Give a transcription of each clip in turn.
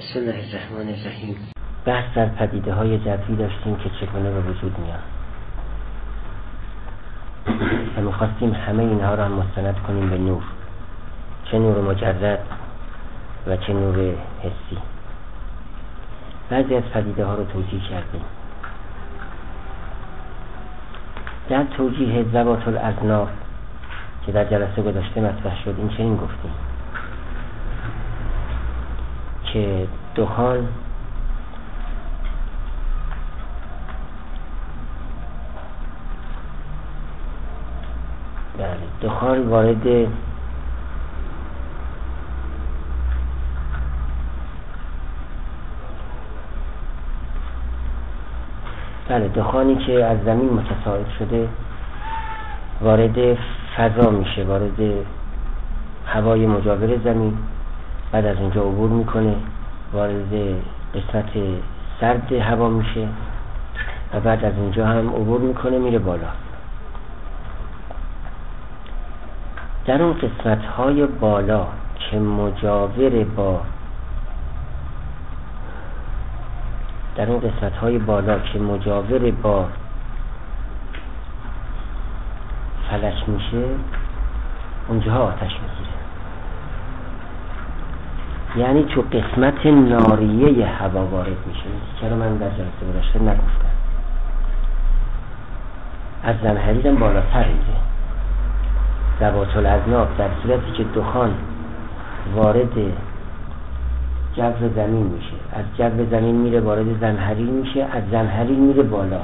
بسم الله الرحمن الرحیم. بحث در پدیده های جبری داشتیم که چگونه به وجود میاد و میخواستیم همه اینها را هم مستند کنیم به نور، چه نور مجرد و چه نور حسی. بعضی از پدیده ها رو توجیه کردیم. در توجیه ذوات الاذناب که در جلسه گذشته مطرح شد این چنین گفتیم که دخان وارد دخانی که از زمین متصاعد شده وارد فضا میشه، وارد هوای مجاور زمین، بعد از اونجا عبور میکنه، وارد قسمت سرد هوا میشه و بعد از اونجا هم عبور میکنه میره بالا. در اون قسمت های بالا که مجاور با فلک میشه اونجاها آتش میگیره. یعنی تو قسمت ناریه هوا وارد میشه. چرا من در جلسه گذشته نگفتم؟ از زمهریر هم بالاتر میره. ذوات الاذناب در صورتی که دخان وارد جو زمین میشه، از جو زمین میره وارد زمهریر میشه، از زمهریر میره بالا،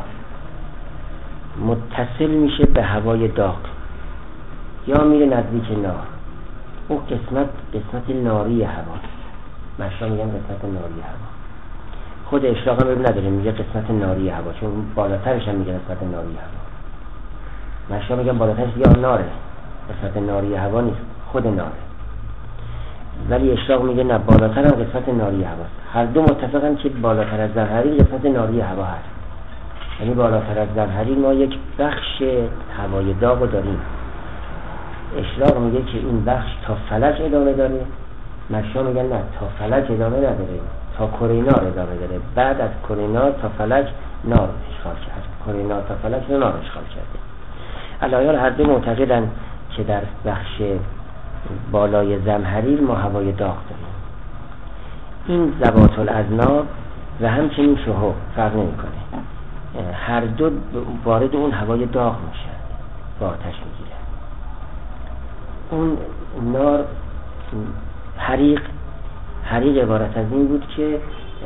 متصل میشه به هوای داغ یا میره نزدیک نار. اون قسمت ناری هوا، مشا میگن قسمت ناری هوا. خود اشراق هم نداره، میگه قسمت ناری هوا، چون بالاترش هم میگه قسمت ناری هوا. مشا میگن بالاترش یا ناره، قسمت ناری هوا نیست، خود ناره. ولی اشراق میگه نه، بالاتر هم قسمت ناری هواست. هر دو متفقن که بالاتر از زمهریر قسمت ناری هوا هست. یعنی بالاتر از زمهریر ما یک بخش هوای داغ داریم. اشراق میگه که این بخش تا فلج ادامه داره، مشا میگن نه، تا فلج ادامه نداره، تا کره نار ادامه داره. بعد از کره نار تا فلج نار اشغال کرد، کره نار تا فلج نار اشغال کرده. علایال هر دو معتقدن که در بخش بالای زمهریر ما هوای داغ داریم. این ذوات الاذناب و همچنین شهب فرق نمیکنه، هر دو وارد اون هوای داغ میشن، با آتش میگیره. اون نار حریق عبارت از این بود که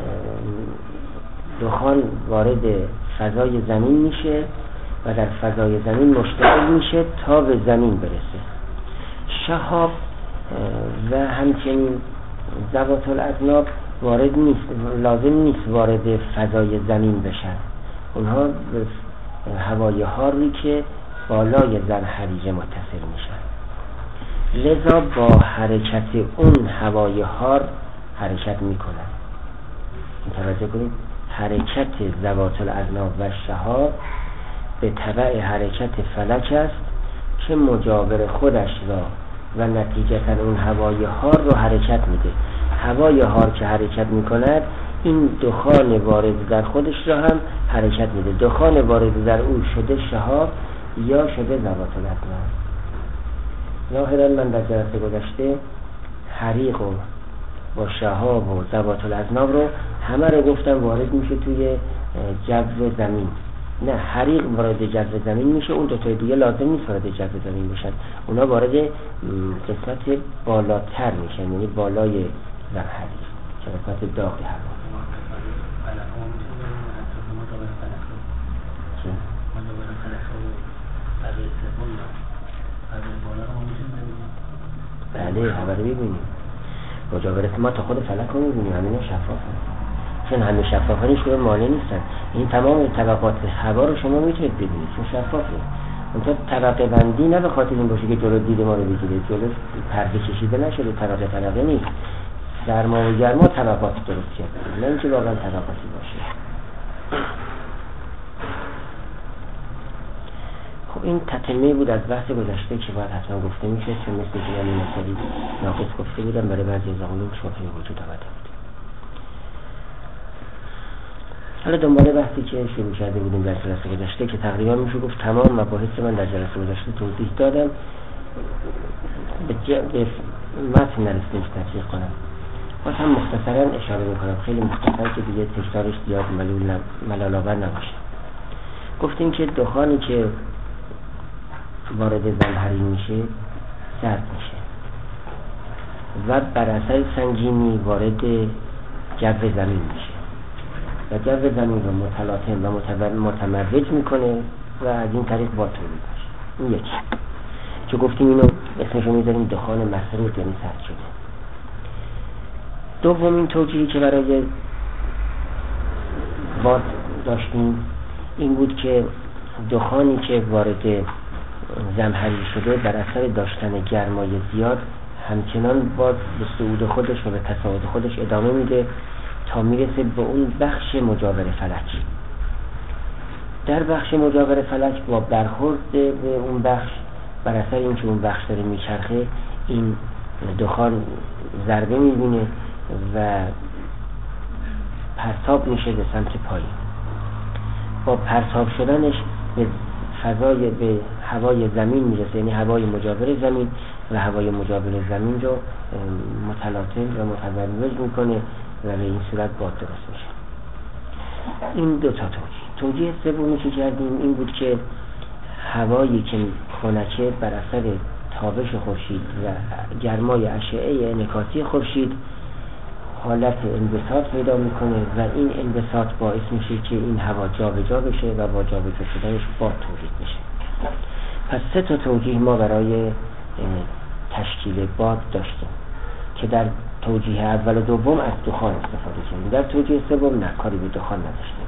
دخان وارد فضای زمین میشه و در فضای زمین مشتعل میشه تا به زمین برسه. شهاب و همچنین ذوات الاذناب وارد نیست، لازم نیست وارد فضای زمین بشن. اونها به هوای حاری که بالای زمهریر متصل میشن، لذا با حرکت اون هوای حار حرکت میکنن. توجه کنید، حرکت ذوات الاذناب و شهاب به تبع حرکت فلک است که مجاور خودش را و نتیجتا اون هوای حار رو حرکت میده. هوای حار که حرکت میکند این دخان وارد در خودش را هم حرکت میده. دخان وارد در او شده شهاب یا شده ذوات الاذناب. ظاهرا من در جلسه گذشته حریق و با شهاب و ذوات الاذناب رو همه رو گفتم وارد میشه توی جو زمین. نه، حریق وارد جو زمین میشه، اون دوتای دیگه لازم نیست وارد جو زمین بشن. اونا وارد قسمت بالاتر میشن، یعنی بالای زمهریر که قسمت داغ هوا. بله، هوا رو ببینیم. مجاورت ما تا خود فلک رو میبینیم، همین شفافه. چون همین شفاف هایش که مانع نیستن. این تمام طبقات هوا رو شما میتونید ببینید چون شفافه. اونطور طبقه بندی نه به خاطر این باشه که جلو دید ما رو بگیره، جلو پرده کشیده نشده، طبقه نیست. سرما و گرما طبقات درست کرده، نه اینکه واقعا طبقاتی باشه. خب این تتمه بود از بحث گذشته که باید حتما گفته میشه، چون مثل که این مسئله ناقص گفته بودم برای بعضی از علوم شبهه وجود آمده بود. حالا دنبال بحثی که شروع کرده بودیم در جلسه گذشته که تقریبا میشه گفت تمام مباحث من در جلسه گذشته توضیح دادم، به متن نرسیدم که تفسیر کنم. باز هم مختصرا اشاره میکنم، خیلی مختصر که دیگه تکرارش زیاد ملال‌آور نباشه. گفتیم که دخانی که وارد زمهریر میشه سرد میشه و بر اثر سنگینی وارد جو زمین میشه و جو زمین رو متلاطم و متمرج میکنه و از این طریق با تولید میشه. این یکی که گفتیم اینو اسمشو میذاریم دخان مسرود، یعنی سرد شده. دومین توجیهی که برای باد داشتیم این بود که دخانی که وارد زمهریر شده بر اثر داشتن گرمای زیاد همچنان باز به صعود خودش و به تصاعد خودش ادامه میده تا میرسه به اون بخش مجاور فلک. در بخش مجاور فلک با برخورد به اون بخش، بر اثر اینکه اون بخش داره میچرخه، این دخان ضربه میبینه و پرتاب میشه به سمت پایین. با پرتاب شدنش به هوای زمین میرسه، یعنی هوای مجاور زمین، و هوای مجاور زمین رو متلاطم و متمرج میکنه و به این صورت باد درست میشه. این دو تا توجیه سومی که کردیم این بود که هوایی که خنکه بر اثر تابش خورشید و گرمای اشعه انعکاسی خورشید حالت انبساط پیدا میکنه و این انبساط باعث میشه که این هوا جابجا بشه و با جابجا شدنش باد تولید میشه. پس سه تا توجیه ما برای تشکیل باد داشتیم که در توجیه اول و دوم از دخان استفاده کردیم، در توجیه سوم نه، کاری به دخان نداشتیم.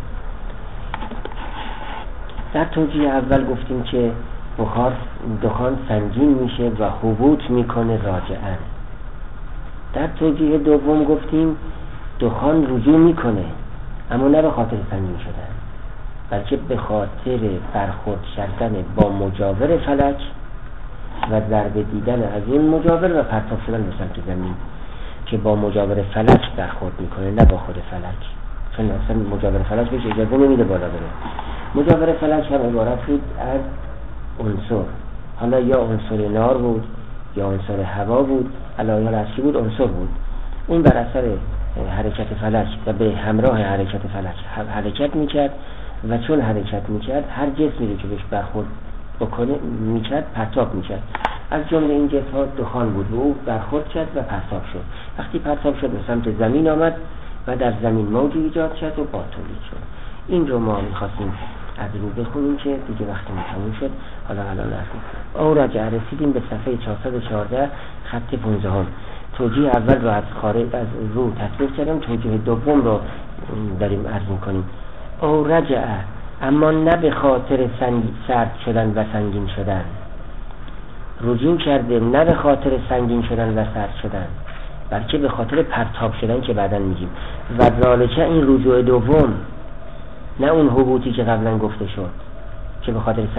در توجیه اول گفتیم که دخان سنگین میشه و هبوط میکنه راجعاً. در توجیه دوم گفتیم دخان رجوع میکنه، اما نه به خاطر سنگین شدن، بلکه به خاطر برخورد کردن با مجاور فلک و ضربه دیدن از این مجاور و پرتاب شدن به سمت زمین که با مجاور فلک برخورد میکنه، نه با خود فلک، چون اصلا مجاور فلک بهش اجازه نمیده بالا بره. مجاور فلک هم عبارت بود از عنصر، حالا یا عنصر نار بود یا عنصر هوا بود، علایه اصلی بود عنصر بود. اون بر اثر حرکت فلک و به همراه حرکت فلک حرکت میکرد و چون حرکت میکرد هر جسمی که بهش برخورد بکنه میکرد پرتاب میکرد. از جمله این جسم ها دخان بود و او برخورد کرد و پرتاب شد. وقتی پرتاب شد به سمت زمین آمد و در زمین موجی ایجاد شد و باد تولید شد. این رو ما میخواستیم از رو بخونیم که دیگه وقتی تموم شد. حالا الان نرسیم او راجع رسیدیم به صفحه 414 خط 15. توجیه اول رو از خارج از رو تصویر کردم، توجیه دوم رو داریم عرض میکنیم. او رجع، اما نه به خاطر سرد شدن و سنگین شدن، رجوع کرده نه به خاطر سنگین شدن و سرد شدن، بلکه به خاطر پرتاب شدن که بعداً میگیم. و ذالکه این رجوع دوم، نه اون هبوطی که قبلا گفته شد که به خاطر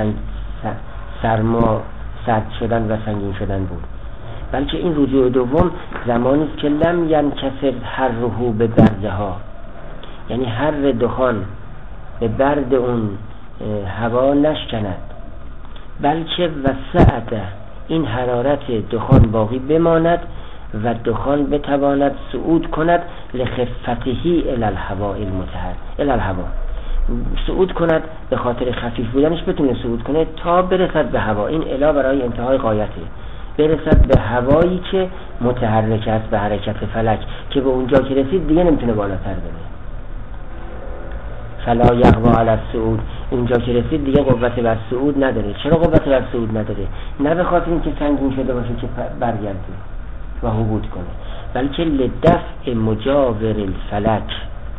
سرد شدن و سنگین شدن بود، بلکه این رجوع دوم زمانی است که لم ینکسر حرهو به بردها، یعنی حر دخان به برد اون هوا نشکند، بلکه وسعت این حرارت دخان باقی بماند و دخان بتواند صعود کند لخفتهی الی الهواء المطهر، الی الهوا، صعود کند به خاطر خفیف بودنش بتونه صعود کنه تا برسد به هوا. این الی برای انتهای غایته، برسد به هوایی که متحرک است به حرکت فلک، که به اونجا که رسید دیگه نمیتونه بالاتر بره. فلا یقوا علی الصعود، اونجا که رسید دیگه قوت بر صعود نداره. چرا قوت بر صعود نداره؟ نه به خاطر اینکه سنگین شده باشه که برگرده و هبوط کنه، بلکه لدفع مجاور الفلک،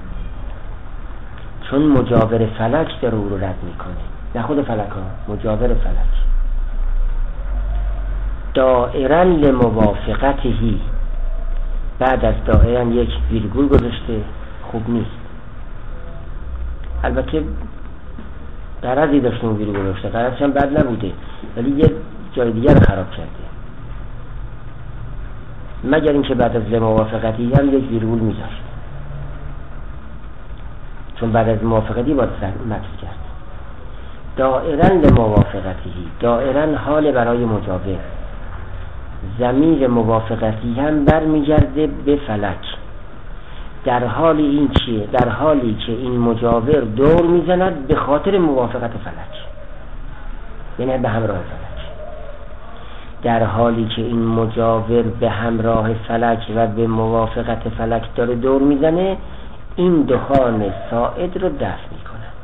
چون مجاور فلک داره او رو رد میکنه، نه خود فلک ها، مجاور فلک. دائرا لموافقتهی، بعد از دائرا یک ویرگول گذاشته، خوب نیست. البته غرضی داشته اون ویرگول گذاشته، غرضش هم بد نبوده، ولی یه جای دیگر خراب کرده، مگر اینکه بعد از لموافقتهی هم یک ویرگول میذاشت، چون بعد از موافقتی باید مکس کرد. دائرن لموافقتی، دائرن حال برای مجاور، ضمیر موافقتی هم برمیگرده به فلک. در حالی که این مجاور دور میزند به خاطر موافقت فلک، یعنی به همراه فلک. در حالی که این مجاور به همراه فلک و به موافقت فلک داره دور میزنه، این دخان ساعد رو دفع میکند.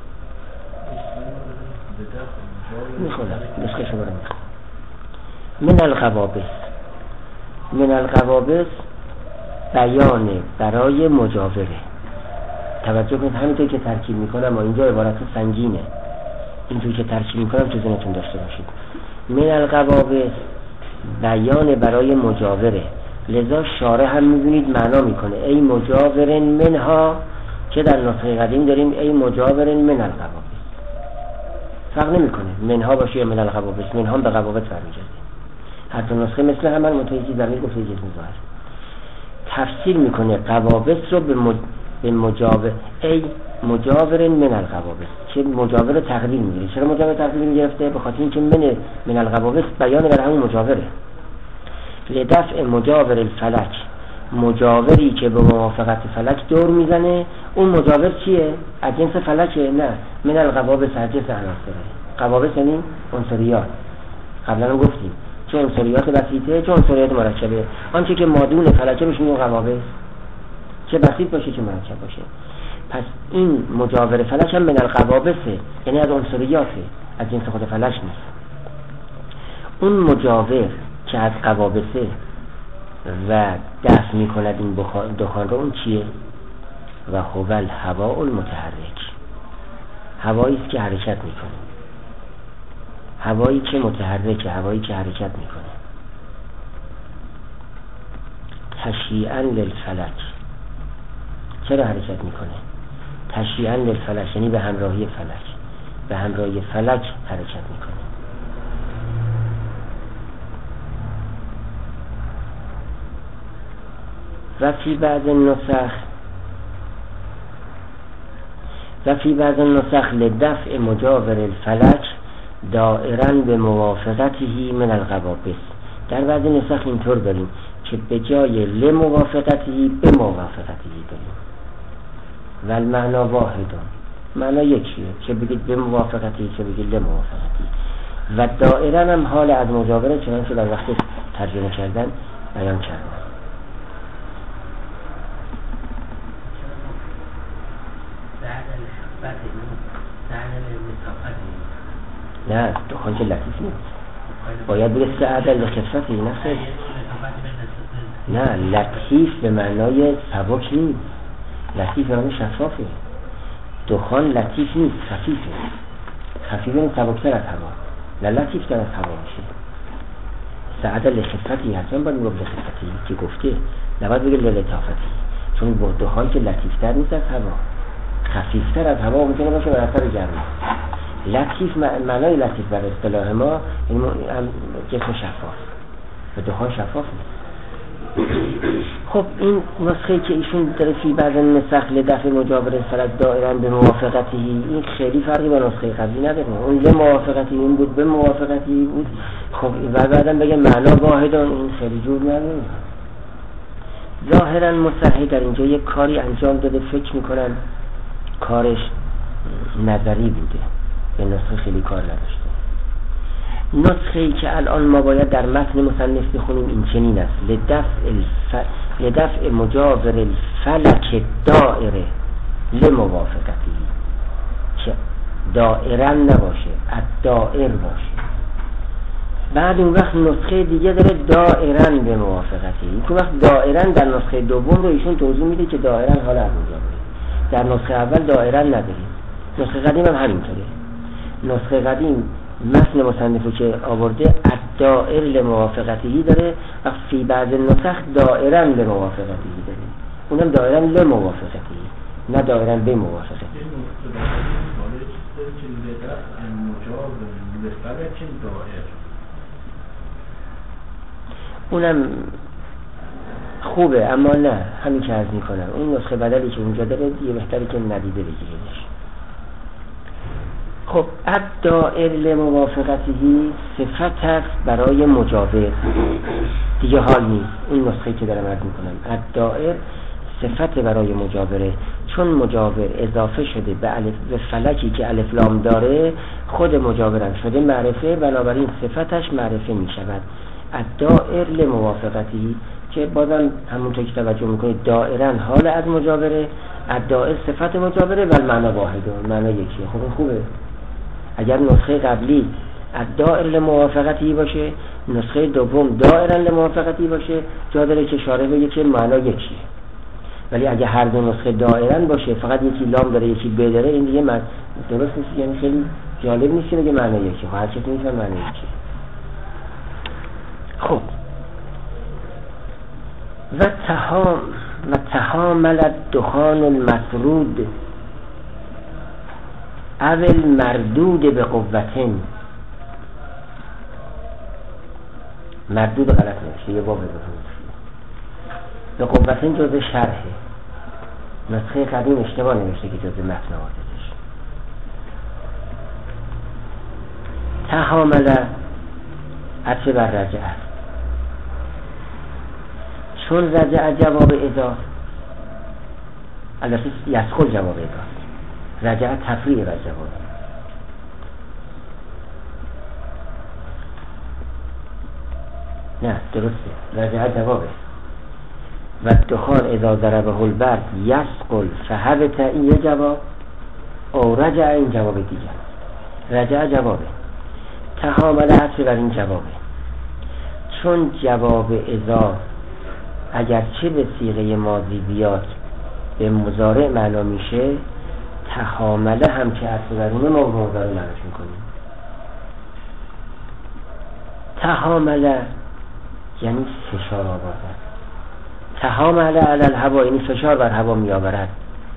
میخونم نسخه شما رو میخونم. من القوابس بیان برای مجاوره. توجه کنید همینطور که ترکیب میکنم و اینجا عبارت سنگینه، اینطور که ترکیب میکنم تو ذهنتون داشته باشید. من القوابس بیان برای مجاوره، لذا شارح هم میبینید معنا میکنه ای مجاورن منها، که در نسخه قدیم داریم ای مجاورن من القوابس، فرق نمیکنه منها باشه یا من القوابس، منها به قوابس برمیگرده. هر دو نسخه مثل هم منتهی زمین گفته جز مظاهر. تفسیر میکنه قوابس رو به مجاور، ای مجاورن من القوابس، که مجاور رو تقدیر میگیره. چرا مجاور تقدیر میگرفته؟ به خاطر اینکه من القوابس بیان بر همون مجاوره. لدفع مجاور الفلک، مجاوری که به موافقت فلک دور میزنه. اون مجاور چیه؟ از جنس فلکه؟ نه، من القوابس از جنس عناصره. قوابس یعنی عنصریات. قبلا هم گفتیم چه عنصریات بسیطه چه عنصریات مرکبه. آنچه که مادون فلکه بشه میگه قوابس، چه بسیط باشه چه مرکب باشه. پس این مجاور فلک هم من القوابسه، یعنی از عنصریاته، از جنس خود فلک نیست. اون مجاور که از قوابسه و دفع میکند این دخان رو، اون چیه؟ و هو الهواء المتحرک، هوایی است که حرکت میکنه، هوایی که متحرکه، هوایی که حرکت میکنه. تشییعاً للفلک، چرا حرکت میکنه؟ تشییعاً للفلک یعنی به همراهی فلک، به همراهی فلک حرکت میکنه. و فی بعض النسخ لدفع مجاور الفلک دائرن به موافقته من القوابس. در بعض نسخ اینطور داریم که به جای لموافقته به موافقته داریم. و المعنا واحدون، معنا یکیه، چه بگید به موافقته چه بگید لموافقته. و دائرن هم حال از مجاوره، چنانچه در وقت ترجمه کردن بیان کردن. نه دخان که لطیف نیست، باید بگه سعد لخفته. نه خیلی، نه لطیف به معنای سبک نیست، لطیف به معنای شفافه. دخان لطیف نیست، خفیفه. خفیفه این سبکتر از هوا، نه لطیف تر از هوا میشه. سعد لخفته حتما باید میگه لخفته که گفته، نباید بگه للطافته، چون با دخان که لطیفتر نیست از هوا، خفیفتر از هوا میتونه باشه بر اثر گرما. لطیف معنای لطیف بر اصطلاح ما این جسم شفاف و دخان شفاف نیست. خب این نسخه که ایشون داره فی بعض النسخ لدفع مجاور الفلک دائرن به موافقتی، این خیلی فرقی با نسخه قبلی نداره. اون لموافقتی این بود، به موافقتی بود. خب و بعدم بگه معنا واحدان، این خیلی جور نداره. ظاهرا مصحح در اینجا یک کاری انجام داده، فکر میکنن کارش نظری بوده، به نسخه خیلی کار نداشته. نسخه‌ای که الان ما باید در متن مصنف بخونیم این چنین است: لدفع مجاور الفلک دائره لموافقتی، که دائرن نباشه، الدائر باشه. بعد اون وقت نسخه دیگه داره دائرن به موافقتی. اون وقت دائرن در نسخه دوم رو ایشون توضیح میده که دائرن حال از مجاوره. در نسخه اول دائرن نداریم، نسخه قدیم هم همینطوره. نسخه قدیم متن مصنفو که آورده الدائر لموافقتی داره و فی بعض نسخ دائرن لموافقتی داره، اونم دائرن لموافقتی نه دائرن به موافقتی. اونم خوبه، اما نه همین که عرض میکنم اون نسخه بدلی که اونجا داره دیگه بهتره که ندیده بگیریدش. خب الدائر لموافقتی صفت است برای مجاور، دیگه حال نیست. این نسخه که دارم عرض میکنم الدائر صفت برای مجاوره، چون مجاور اضافه شده به فلکی که الف لام داره، خود مجاورم شده معرفه، بنابراین صفتش معرفه می شود. الدائر لموافقتی که بازم همونطور که توجه میکنید دائرن حال از مجاوره، الدائر صفت مجاوره و المعنی واحده، معنی یکیه. خب خوبه. اگر نسخه قبلی الدائر لموافقتی باشه، نسخه دوم دائرن لموافقتی باشه، جا داره که اشاره بگه که معنی یکیه. ولی اگه هر دو نسخه دائرن باشه، فقط یکی لام داره یکی ب داره، این دیگه درست نیست، یعنی خیلی جالب نیست که معنی یکی. خب هر چیزی میشه معنی یکی. خب و تحامل الدخان المسرود اول مردود به قوتن. مردود غلط نمیشه، یه باب به قوتن جزء شرحه، نسخه قدیم اشتباه نمیشه که جزء متن آوردهش. تحامل عطف بر رجعه، چون رجعه جواب اضافه، البته یسخل جواب اضافه، رجعه تفریع بر جواب. نه درسته، رجعه جوابه. و دخان اذا ضربه البرد یسقل فهبت، این یه جواب، او رجع این جواب دیگر. رجع جوابه، تحامل عطف بر این جوابه، چون جواب اذا اگرچه به صیغه ماضی بیاد به مضارع معنا میشه، تحامله هم که عطف بر اونه ما مضارع معناش میکنیم. تحامله یعنی فشار آوردن، تحامل علی الهوا یعنی فشار بر هوا می آورد.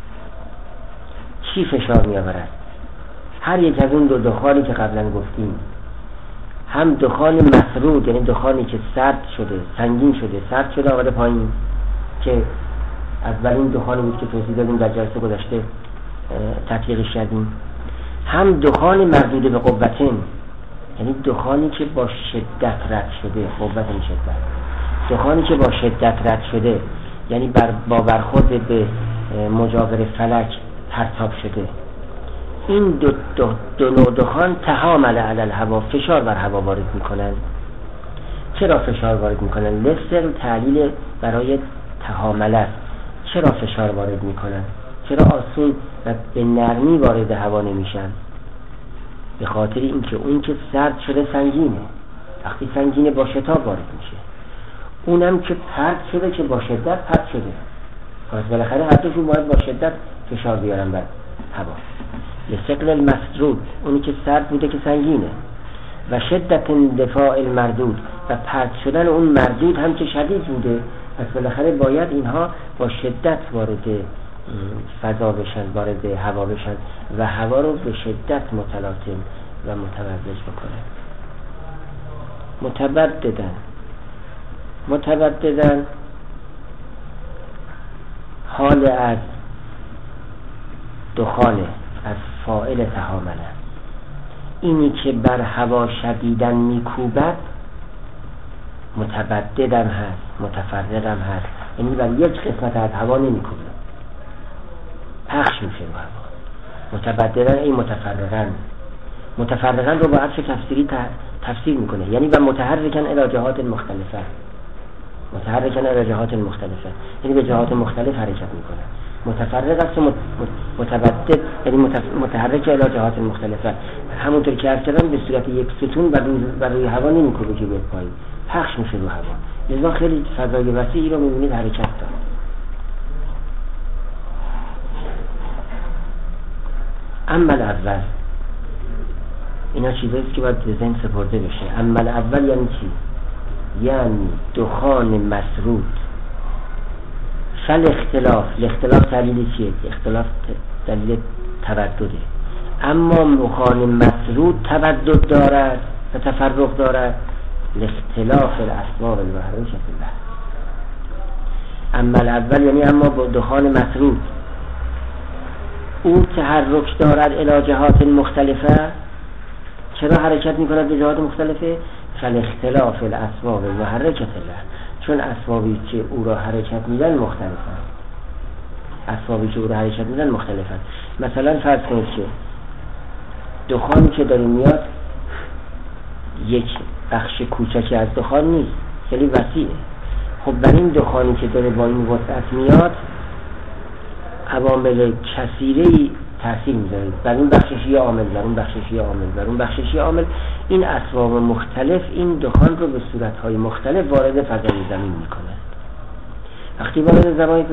چی فشار می آورد؟ هر یک از اون دو دخانی که قبلا گفتیم، هم دخان مسرود یعنی دخانی که سرد شده، سنگین شده، سرد شده آورده پایین، که اولین دخانی بود که توضیح دادیم در جلسه گذشته تطبیقش کردیم. هم دخان مردود به قوتن یعنی دخانی که با شدت رد شده، قوت این شدت، دخانی که با شدت رد شده یعنی با برخورد به مجاور فلک پرتاب شده. این دو نوع دخان تحامل علی الهوا، فشار بر هوا وارد میکنن. چرا فشار وارد میکنن؟ لسر تعلیل برای تحامل است. چرا فشار وارد میکنن؟ چرا آسون و به نرمی وارد هوا نمیشن؟ به خاطر اینکه اون که سرد شده سنگینه، وقتی سنگینه با شتاب وارد میشه، اونم که پرت شده که با شدت پرت شده، پس بالاخره هر دوشون باید با شدت فشار بیارن بر هوا. لثقل المسرود اونی که سرد بوده که سنگینه، و شدت اندفاع المردود و پرت شدن اون مردود هم که شدید بوده، پس بالاخره باید اینها با شدت وارد فضا بشن، وارد هوا بشن و هوا رو به شدت متلاطم و متوزج بکنه. متبددن حال از دخانه، از فاعل تحامله. اینی که بر هوا شدیدن میکوبد متبددم هست، متفرقم هست، یعنی بر یک قسمت از هوا نمیکوبه، پخش میشه با هوا. متبددن این متفرقن رو با عطف تفسیری تفسیر میکنه، یعنی و متحرکن الی جهات مختلفه، یعنی به جهات مختلف حرکت میکنه. متفرق است و متبدد یعنی متحرک الی جهات مختلفه، همونطور که عرض کردم به صورت یک ستون بر روی هوا نمیکنه که به پایین، پخش میشه رو هوا، لذا خیلی فضای وسیعی رو میبینید حرکت داره. اما الاول، اینا چیزاییست که باید به ذهن سپرده بشه. اما الاول یعنی چی؟ یعنی دخان مسرود. الاختلاف دلیل چیه؟ اختلاف دلیل تبدده. اما دخان مسرود تبدد دارد و تفرق دارد، الاختلاف الاسباب المحروشة فی البحر. اما الاول یعنی اما با دخان مسرود او تحرک دارد الی جهات مختلفه. چرا حرکت میکند به جهات مختلفه؟ فالاختلاف الاسباب محرکت له، چون اسبابی که او را حرکت میدن مختلفن. اسبابی که او را حرکت میدن مختلفن. مثلا فرض کنید که دخانی که داره میاد یک بخش کوچکی از دخان نیست، خیلی وسیعه. خب بر این دخانی که داره با این وسعت میاد عوامل کثیره‌ای تاثیر میذاره، بر این بخشش یه عامل، بر اون بخشش یه عامل، بر اون بخشش یه عامل. این اسباب مختلف این دخان رو به صورت‌های مختلف وارد فضای زمین میکنه. وقتی وارد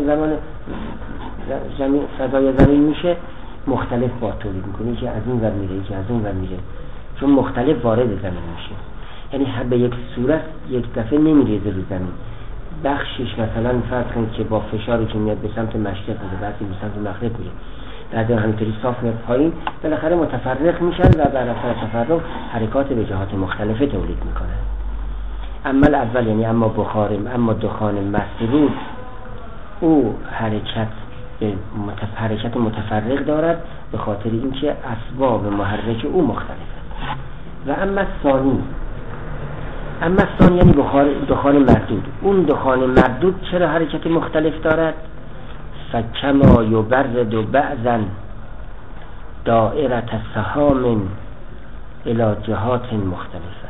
فضای زمین میشه مختلف باد تولید میکنه، که از این ور میره، که از اون ور میره، چون مختلف وارد زمین میشه. یعنی به یک صورت یک دفعه نمیریزه رو زمین. بخشش مثلا فرض کنید که با فشاری که میاد به سمت مشرق میره، بعضی به سمت مغرب میره، بعد همینطوری صاف میاد پایین، بالاخره متفرق میشن و بر اثر تفرق حرکات به جهات مختلفه تولید میکنه. اما الاول یعنی اما بخار، اما دخان مسرود او حرکت متفرق دارد به خاطر اینکه اسباب محرک او مختلفه. و اما الثانی یعنی دخان مردود. اون دخان مردود چرا حرکت مختلف دارد؟ فکما یبرد بعضا دائره سهام الی جهات مختلفه.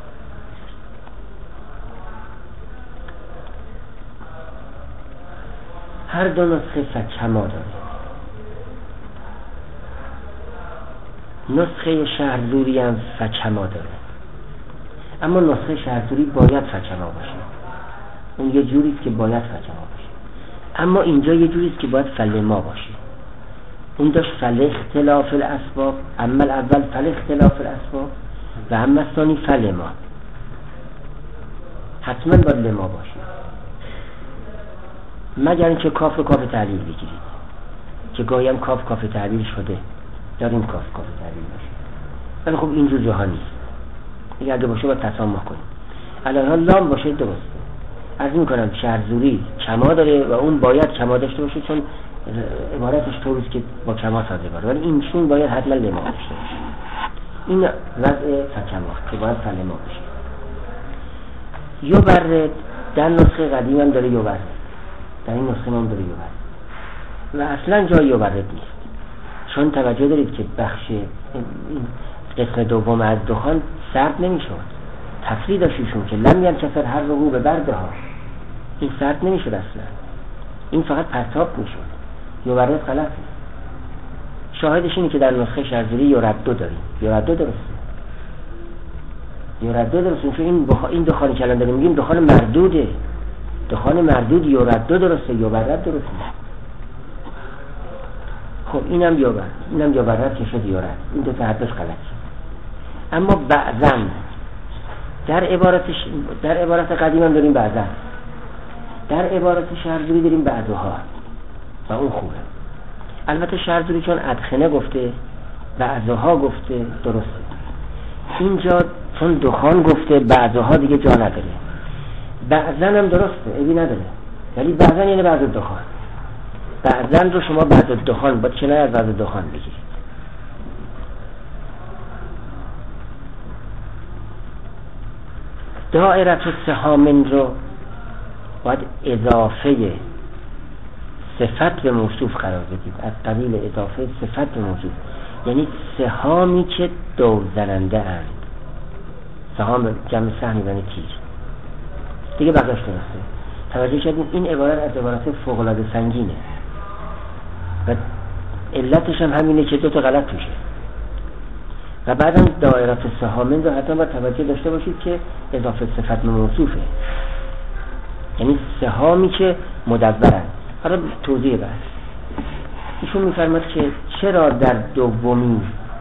هر دو نسخه فکما داره. نسخه شهرزوری هم فکما داره، اما نسخه شهرزوری باید فکما باشه. اون یه جوریست که باید فکما باشه، اما اینجا یه جوریست که باید فلما باشه. اون داشت فالاختلاف الاسباب، اما الاول فالاختلاف الاسباب و اما الثانی فلما. حتما باید لما باشه، مگر اینکه کاف رو کاف تعلیل بگیرید، که گاهی هم کاف تعلیل شده، داریم کاف تعلیل باشه. ولی خب اینجور جاها نیست. اگه باشه باید تسامح کنیم. الان لام باشه درسته. عرض میکنم شهرزوری کما داره و اون باید کما داشته باشه، چون عبارتش طوریست که با کما سازگاره، ولی اینشون باید حتما لما داشته باشه. این وضع فکما که باید فلما باشه. یبرد در نسخه قدیم هم داره یبرد، در این نسخه هم داره یبرد و اصلا جای یبرد نیست. چون توجه دارید که بخش قسم دوم از دخان سرد نمیشد، تفرید داشتیشون که لم ینکسر هر رو به برده ها، این سرد نمیشد اصلا، این فقط پرتاب میشد. یبرد غلطه. شاهدش اینه که در نسخه شهرزوری یردو داریم. یردو درسته، چون این دخانی که الان داریم میگیم دخان مردوده. دخان مردود یردو درسته، یبرد درسته. خب اینم یبرد که شد یرد. این دو تا حدش غلط شد. اما بعضن در عبارت قدیم هم داریم بعضن، در عبارت شهرزوری داریم بعضها و اون خوبه. البته شهرزوری چون ادخنه گفته، بعضها گفته، درسته. اینجا چون دخان گفته، بعضها دیگه جا نداره. بعضن هم درسته، عیبی نداره، ولی بعضن یعنی بعض دخان. بعضن رو شما بعض دخان باید کنار از بعض دخان بگیرید. دائره سهامن رو باید اضافه صفت به موصوف قرار بدید، از قبیل اضافه صفت به موصوف، یعنی سهامی که دور زننده اند. سهام جمع سهمی یعنی تیر دیگه. بقیش درسته. توجه کردیم این عبارت از عبارت فوق‌العاده سنگینه و علتش هم همینه که دو تا غلط توشه. و بعدم دائره سهامن رو حتما باید توجه داشته باشید که اضافه صفت به موصوفه، یعنی سهامی که مدورن. حالا توضیح بحث ایشون میفرماد که چرا در دومی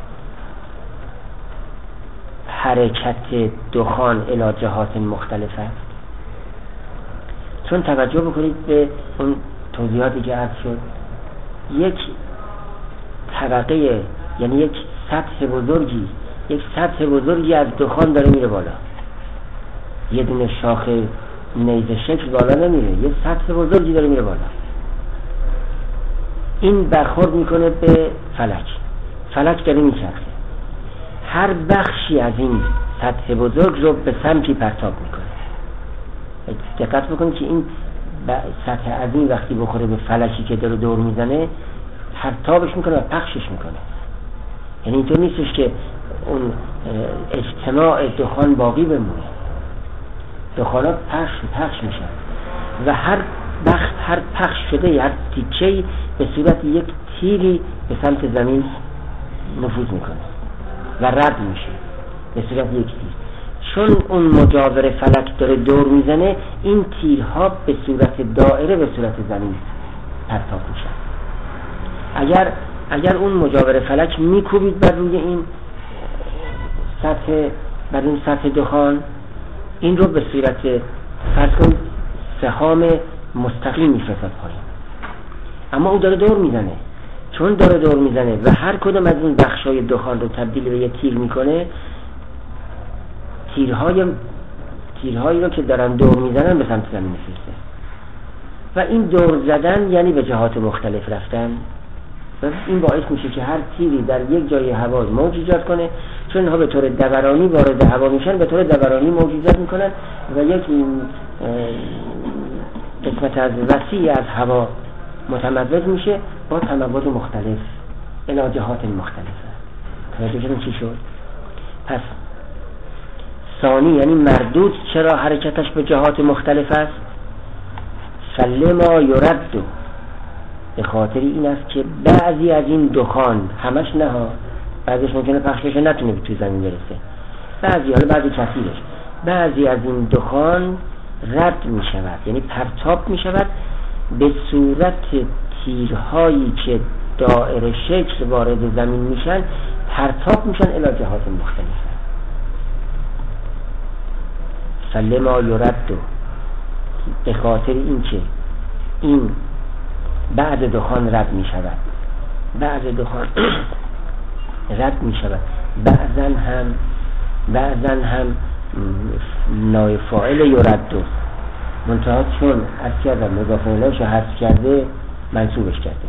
حرکت دخان الی جهات مختلف است؟ چون توجه بکنید به اون توضیحاتی که عرض شد، یک طبقه یعنی یک سطح بزرگی از دخان داره میره بالا. یه دونه شاخه نیزه شکل بالا نمیره، یه سطح بزرگی داره میره بالا. این برخورد میکنه به فلک داره میچرخه، هر بخشی از این سطح بزرگ رو به سمتی پرتاب میکنه. دقت بکنید که این سطح عظیم وقتی بخوره به فلکی که داره دور میزنه پرتابش میکنه و پخشش میکنه. یعنی اینطور نیستش که اون اجتماع دخان باقی بمونه، دخانات پخش میشن و هر پخش شده هر تیکه‌ای به صورت یک تیری به سمت زمین نفوذ میکنه و رد میشه به صورت یک تیر. چون اون مجاور فلک داره دور میزنه، این تیرها به صورت دائره به صورت زمین پرتاب میشن. اگر اون مجاور فلک میکوبید بر روی این سطح دخان، این رو به صورت فرض کنید سهام مستقیم میفرستد پایین. اما او داره دور میزنه، چون داره دور میزنه و هر کدوم از این بخشای دخان رو تبدیل به یه تیر میکنه، تیرهایی رو که دارن دور میزنن به سمت زمین میفرسته و این دور زدن یعنی به جهات مختلف رفتن و این باعث میشه که هر تیری در یک جای هوا موج ایجاد کنه. چون اینها به طور دورانی وارد هوا میشن، به طور دورانی موج ایجاد میکنن و یک قسمت از وسیع از هوا متموج میشه با تموج مختلف الی جهات مختلفه. توجه کردین چی شد؟ پس ثانی یعنی مردود چرا حرکتش به جهات مختلف است؟ سلما یردو، به خاطر این است که بعضی از این دخان، همش نه ها، بعضیش ممکنه پخش بشه نتونه به توی زمین برسه، بعضی کثیرش، بعضی از این دخان رد می شود، یعنی پرتاب می شود به صورت تیرهایی که دائره شکل وارد زمین میشن، پرتاب میشن الی جهات مختلفه. سلما یردو، به خاطر این که این بعد دخان رد می شود، بعضن هم نایب فاعل یردو، منتها چون از کردم مضاف الیهش رو حذف کرده منصوبش کرده.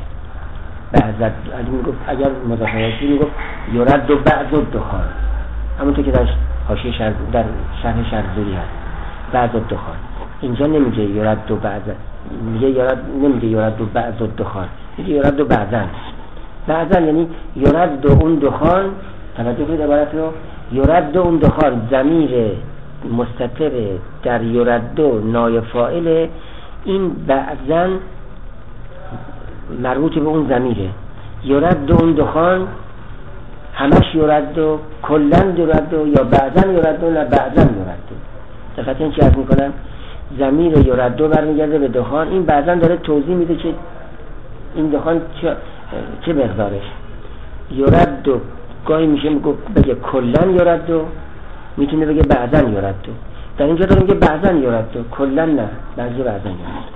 اگر مضاف الیهش میگفت یردو بعض الدخان، همونطور که در حاشیه در شرح شرح‌زوری هست، بعض الدخان. اینجا نمیگه یردو بعض، نمیگه یردو بعض الدخان، میگه یردو بعضن یعنی یردو اون دخان. توجه کنید عبارت رو، یردو اون دخان، ضمیر مستتر در یردو نایب فاعل، این بعضن مربوط به اون ضمیره. یردو اون دخان، همش یردو، کلن یردو، یا بعضن یردو، نه بعضن یردو. دقیقا این چی عرض میکنم؟ ضمیر یردو برمیگرده به دخان. این بعضن داره توضیح میده که این دخان چه مقدارش. یردو گاهی میشه بگه کلن یردو، میتونه بگه بعضن یردو. در اینجا داره میگه بعضن یردو، کلن نه، بعضی بعضن یردو.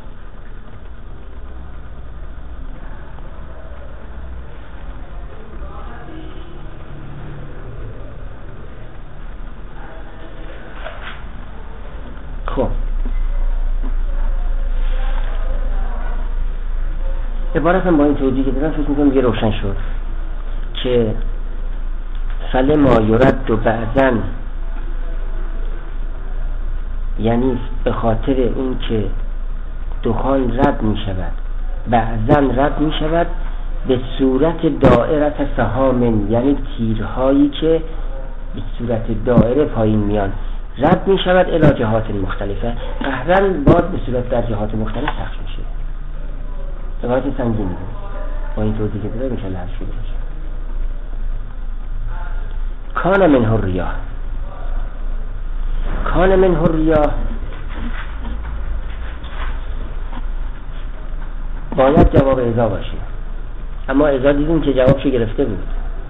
خب عبارت هم با این توضیح که دادم فکر میکنم یه روشن شد که سلما یرد و بعضن یعنی به خاطر این که دخان رد می شود، بعضن رد می شود به صورت دائرت سهامن، یعنی تیرهایی که به صورت دائره پایین میان، رد می شود الی جهات مختلفه. قهرن باد به صورت در جهات مختلف پخش میشه. عبارت سنگینی بود با این توضیح که داره میشه لحظ شده باشه. کان منه الریاح، کان منه الریاح باید جواب اذا باشه، اما اذا دیدیم که جوابشو گرفته بود.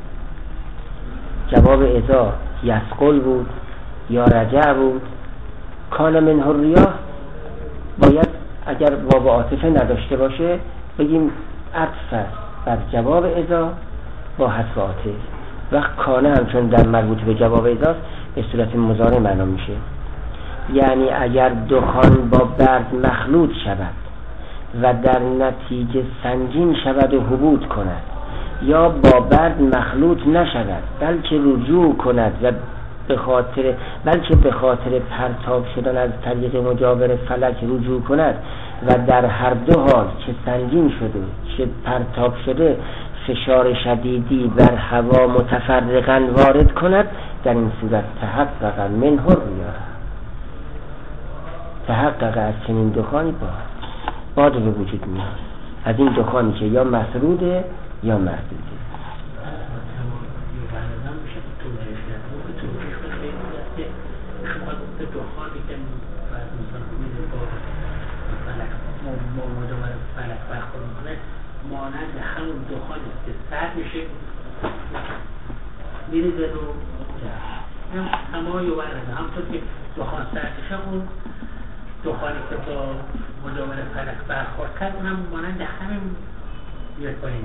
جواب اذا یسقل بود یا رجع بود. کان منه الریاح باید اگر واو عاطفه نداشته باشه بگیم عطف بر جواب اذا با حذف عاطف. وقت کانه هم چون در مربوط به جواب اذا به صورت مضارع معنا میشه. یعنی اگر دخان با برد مخلوط شود و در نتیجه سنگین شود و حبوط کند، یا با برد مخلوط نشود بلکه رجوع کند و به خاطر پرتاب شدن از طریق مجاور فلک رجوع کند و در هر دو حال چه سنگین شده چه پرتاب شده فشار شدیدی بر هوا متفرقاً وارد کند، در این صورت تحقق منه الرياح، تحقق از چنین دخانی باد به وجود میاد، از این دخانی که یا مسروده یا مردوده. مانند همون دخانی که سرد میشه میریزه رو همایی و برده، همطور که دخان سرد میشه اون دخانی که با مجاور فلک برخورد کرد اونم مانند همین میاد پایین.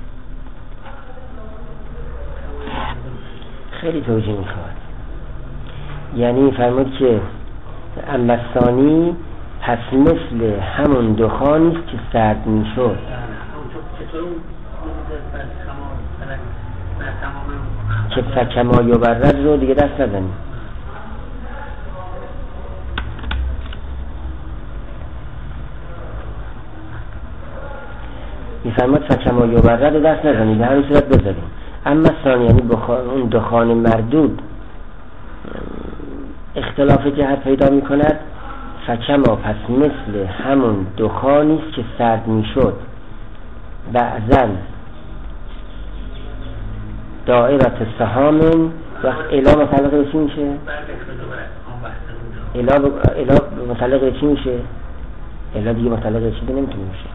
خیلی توجیه میخواد، یعنی فرمود که اما ثانی پس مثل همون دخانیست که سرد میشد. که فکما یبرد رو دیگه دست نزنیم. میفرماد فکما یبرد رو دست نزنیم، به همین صورت بذاریم. اما ثانی یعنی اون دخان مردود اختلاف جهت پیدا میکند، فکما پس مثل همون دخانیست که سرد میشد، بعضن دائرت سهام وقت الا متعلق به چی میشه؟ الا متعلق به چی میشه؟ الا دیگه متعلق به چی نمیتونه میشه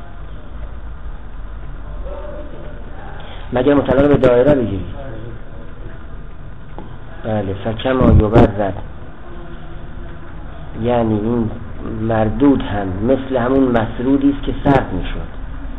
مگر متعلق به دائره بگیری. بله فکما یبرد یعنی این مردود هم مثل همون مسرودی است که سرد میشد،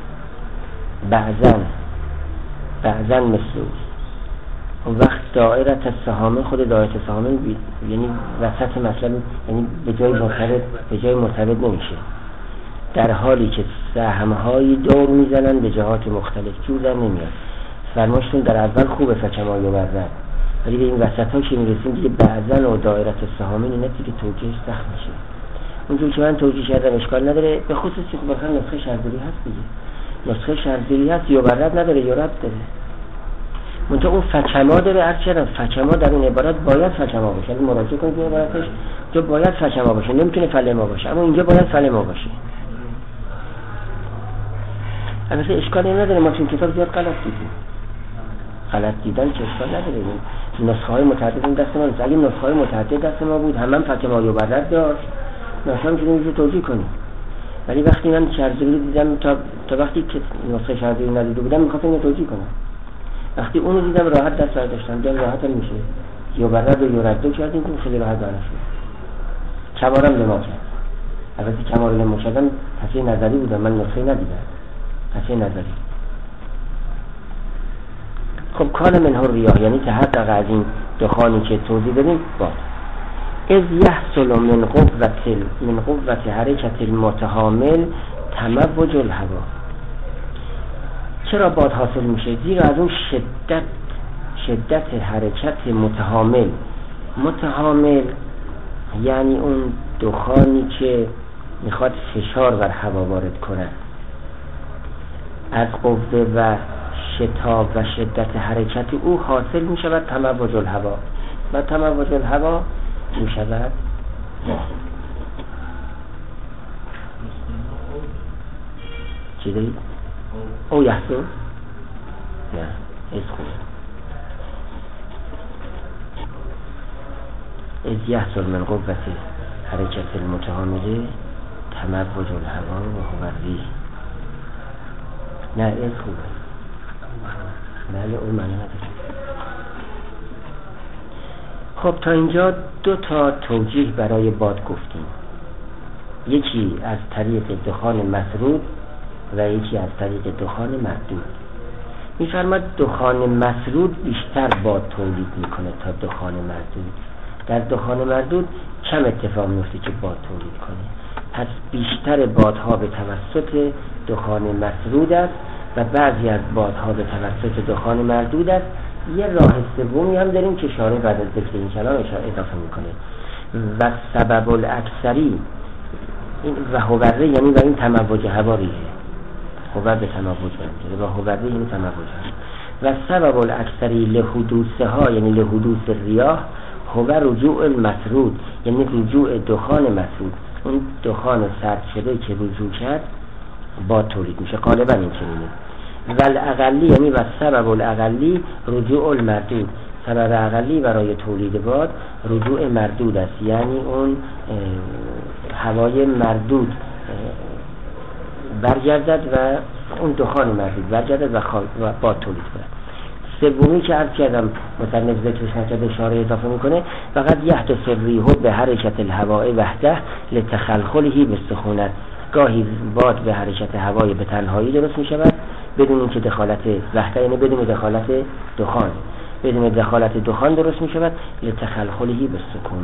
بعضن مثل اون وقت دائرت السهامه، خود دائرت السهامه یعنی وسط مثلا، یعنی به جای مرتبط نمیشه، در حالی که سهمهایی دور میزنن به جهات مختلف جور در نمیاد. فرماشتون در اول خوبه فکما یبرد، ولی به این وسط ها که میرسیم دیگه بعضن و دائرت السهامه اینه دیگه توجیهش سخت میشه. اونجور که من توجیه کردم اشکال نداره، به خصوص که مثلا نسخه شرزوری هست دیگه، نسخه شرزوری هست یبرد نداره یرد داره، منطقه اون فکما داره. ارچه فکما در این عبارت باید فکما باشه، یعنی مراجعه کنید که عبارتش جو باید فکما باشه، نمیتونه فلما باشه، اما اینجا باید فلما باشه. البته اشکالی نداره، ما چون کتاب زیاد غلط دیدن که اشکال نداره، نسخه های متعدد این دست ما نیست. اگه نسخه های متعدد دست ما بود هم فکما یبرد داشت مثلا میتونیم رو توجیه کنیم، ولی وقتی من شرزوری دیدم تا وقتی که نسخه شرزوری ندیده بودم میخواستم اینو توجیه کنم، وقتی اونو دیدم راحت دست برداشتم، دیدم راحت هم میشه یبرد و یرد کردیم که خیلی راحت برنش شد. کمارم لما کرد، البته کمار لما کردم تصحیح نظری بودم، من نسخه ندیدم، تصحیح نظری. خب کان منه الرياح یعنی تحقق از این دخانی که توضیح دادیم باد. از یحصل من قوت حرکت المتحامل تموج الهوا. چرا باد حاصل میشه؟ زیرا از اون شدت حرکت متحامل یعنی اون دخانی که میخواد فشار بر هوا وارد کنه، از قوه و شتاب و شدت حرکت او حاصل میشود تموج الهوا و تموج الهوا میشود چی دارید؟ او یحصل؟ نه از خوب از یحصل من قوت حرکت المتحامله تموج الهوا و هو الریح. نه از خوبه، بله اون معنی نداره. خب تا اینجا دو تا توجیه برای باد گفتیم، یکی از طریق دخان مسرود و یکی از طریق دخان مردود. میفرماد دخان مسرود بیشتر باد تولید میکنه تا دخان مردود. در دخان مردود کم اتفاق میفته که باد تولید کنه. پس بیشتر بادها به توسط دخان مسرود است و بعضی از بادها به توسط دخان مردود است. یه راه سومی هم داریم که شارح بعد از ذکر این کلام اضافه میکنه و سبب الاکثری این و هوره یعنی و این تموج هواریه، هوره به تموج برمیگرده و هوره یعنی تموج و سبب الاکثری لحدوثها یعنی لحدوث ریاح هو رجوع المسرود یعنی رجوع دخان مسرود. اون دخان سرد شده که رجوع کرد باد تولید میشه، غالبا این چنینه. و الاقلی یعنی و سبب الاقلی رجوع المردود، سبب اقلی برای تولید باد رجوع مردود است، یعنی اون هوای مردود برگردد و اون دخان مردود برگردد و باد تولید کنه. سومی که عرض کردم مصنف ذکرش نکرده شارح اضافه میکنه فقط یحدث الریح به حرکت الهواء وحده لتخلخله بالسخونت، گاهی باد به حرکت هوای به تنهایی درست میشود بدون اینکه دخالت وحده یعنی بدون دخالت دخان، بدون دخالت دخان درست میشود لتخلخله بالسکون.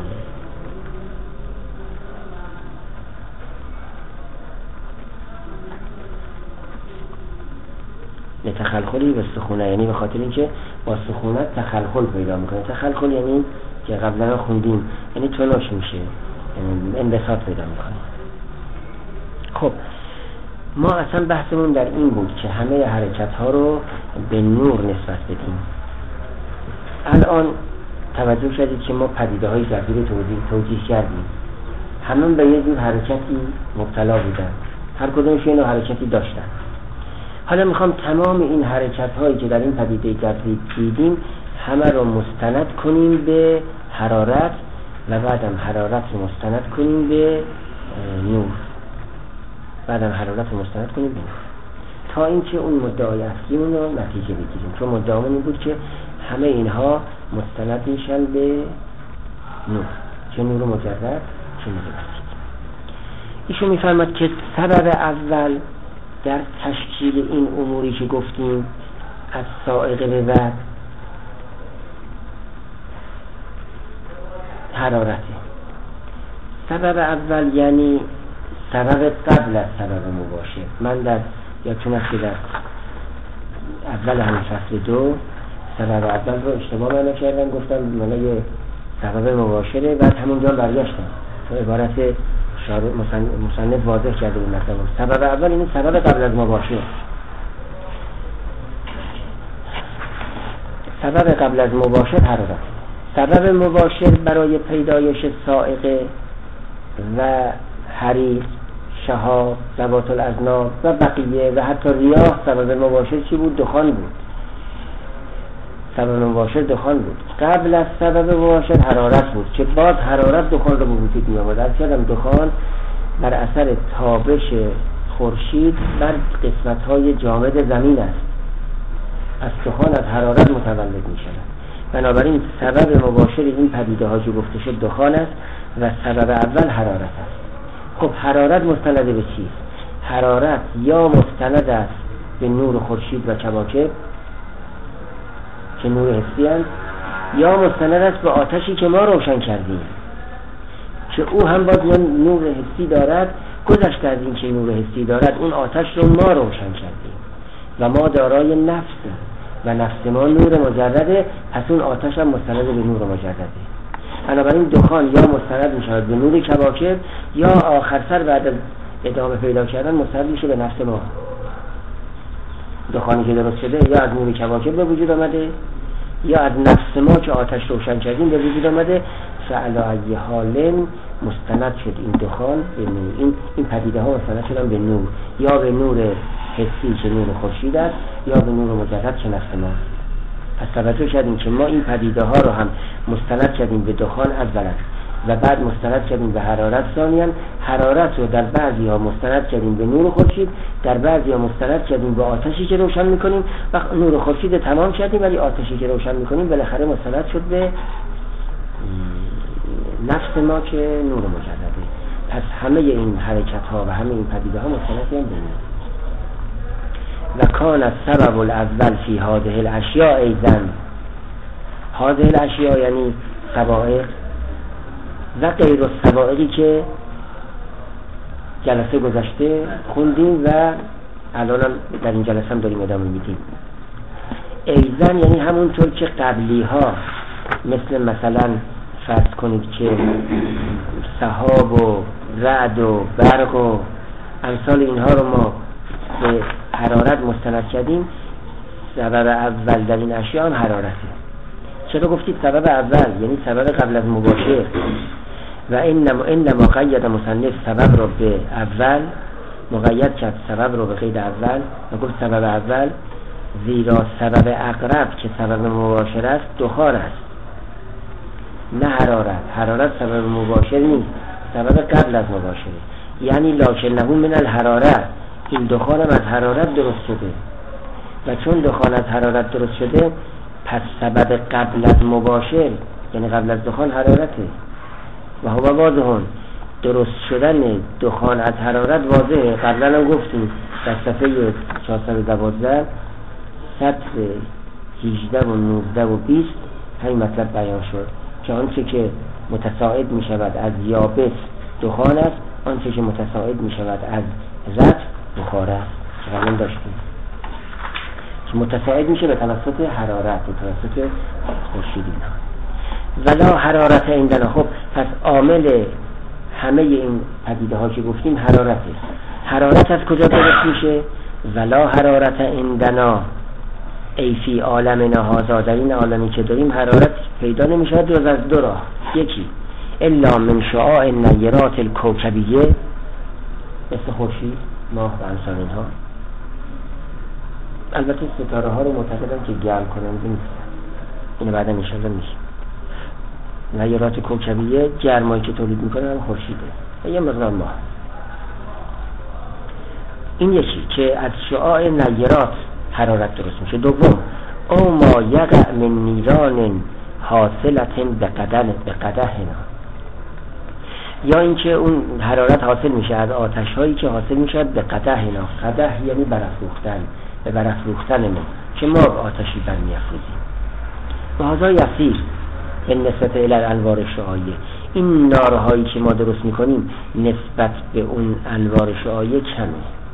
لتخلخلی به سخونه یعنی به خاطر اینکه با سخونت تخلخل پیدا میکنه. تخلخل یعنی که قبلا خوندیم یعنی تلاش میشه، یعنی انبساط پیدا میکنه. خب ما اصلا بحثمون در این بود که همه حرکت ها رو به نور نسبت بدیم. الان توجه شدید که ما پدیده های ظاهری توجیه کردیم، همه به یه جور حرکتی مبتلا بودن، هر کدومش یه نوع حرکتی داشتن. حالا میخوام تمام این حرکت هایی که در این پدیده جذبی دیدیم همه رو مستند کنیم به حرارت و بعدم حرارت رو مستند کنیم به نور، بعدم حرارت رو مستند کنیم به نور تا اینکه اون مدعای اصلیمون رو نتیجه بگیریم. چون مدعامون این بود که همه اینها مستند میشن به نور، چه نور مجرد چه نور بسیط. ایشون میفرماد که سبب اول در تشکیل این اموری که گفتیم از سائقه به بعد حرارته. سبب اول یعنی سبب قبل از سبب مباشر. من در یادتون است که در اول همین فصل 2 سبب اول رو اشتباه معنا کردم، گفتم معنی سبب مباشره، بعد همونجا برگشتم تو عبارت مصنف واضح کرده بود مثلا سبب اول این سبب قبل از مباشر. سبب قبل از مباشر حرارت. سبب مباشر برای پیدایش سائقه و حریق، شهاب، ذوات الاذناب و بقیه و حتی ریاح سبب مباشر چی بود؟ دخان بود. سبب مباشر دخان بود. قبل از سبب مباشر حرارت بود که باز حرارت دخان رو به وجود می آورد. از کردم دخان بر اثر تابش خورشید بر قسمت‌های جامد زمین است. از دخان از حرارت متولد می شود. بنابراین سبب مباشر این پدیده ها که گفته شد دخان است و سبب اول حرارت است. خب حرارت مستند به چیست؟ حرارت یا مستند است به نور خورشید و کواکب که نور حسی است، یا مستند است به آتشی که ما روشن کردیم که او هم باز نور حسی دارد. گذشته از این که نور حسی دارد اون آتش رو ما روشن کردیم و ما دارای نفسیم و نفس ما نور مجرده، پس اون آتش هم مستند به نور مجرده. بنابراین دخان یا مستند می شود به نور کواکب یا آخر سر بعد از ادامه پیدا کردن مستند میشه به نفس ما. دخانی که درست شده یا از نور کواکب به وجود آمده یا از نفس ما که آتش روشن کردیم به وجود آمده. فعلی ای حال مستند شد این دخان به نور. این پدیده ها مستند شدن به نور، یا به نور حسی که نور خورشید است یا به نور مجرد که نفس ما. پس توجه کردیم که ما این پدیده ها رو هم مستند کردیم به دخان اولا و بعد مستند کردیم به حرارت ثانیا. حرارت رو در بعضی ها مستند کردیم به نور خورشید، در بعضی ها مستند کردیم به آتشی که روشن میکنیم و نور خورشید تمام کردیم، ولی آتشی که روشن میکنیم بالاخره مستند شد به نفس ما که نور مجرده. پس همه این حرکت ها و همه این پدیده ها مستند کردیم به نور. و کان السبب الاول فی هذه الاشیاء ایضا. هذه الاشیاء یعنی سوائق و غیر السوائقی که جلسه گذشته خوندیم و الان هم در این جلسه هم داریم ادامه میدیم. ایزن یعنی همونطور که قبلی ها مثلا فرض کنید که سحاب و رعد و برق و امثال اینها رو ما به حرارت مستند کردیم، سبب اول در این اشیاء هم حرارته. چرا گفتید سبب اول؟ یعنی سبب قبل از مباشر. و انما قید مصنف سبب رو به اول، مقید کرد سبب رو به قید اول و گفت سبب اول زیرا سبب اقرب که سبب مباشر است دخان است، نه حرارت. حرارت سبب مباشر نیست، سبب قبل از مباشره. یعنی لکنه من الحراره، این دخان از حرارت درست شده و چون دخان از حرارت درست شده پس سبب قبل از مباشر یعنی قبل از دخان حرارته. و هو واضحون، درست شدن دخان از حرارت واضحه. قبلا هم گفتیم در صفحه 412 سطر 18 و 19 و 20 همین مطلب بیان شد که آنچه که متصاعد می شود از یابس دخان است، آنچه که متصاعد می شود از رطب بخار است که قبلا داشتیم که متصاعد میشه به توسط حرارت، به توسط خورشیدی. ولا حرارت عندنا. خب پس عامل همه این پدیده ها که گفتیم حرارته. حرارت از کجا درست میشه؟ ولا حرارت عندنا ای فی عالمنا هذا، در این عالمی که داریم حرارت پیدا نمیشه جز از دو راه. یکی الا من شعاع النیرات الکوکبیه، مثل خورشید، ماه و امثال اینها. البته ستاره ها رو معتقدن که گرم کننده نیستن، اینو بعدا ان شاء الله میشه. نیرات کوکبیه گرمایی که تولید میکنه هم خورشیده و یه مقدار ماه. این یکی که از شعاع نیرات حرارت درست میشه. دوم او ما یقع من نیران حاصلت به قدحنا، یا اینکه اون حرارت حاصل میشه از آتش هایی که حاصل میشه به قدحنا. قدح یعنی برافروختن، به برافروختن ما که ما آتشی برمیافروزیم. و هذا یسیر به نسبت الی انوار شعاعیه، این نارهایی که ما درست میکنیم نسبت به اون انوار شعاعیه کمه.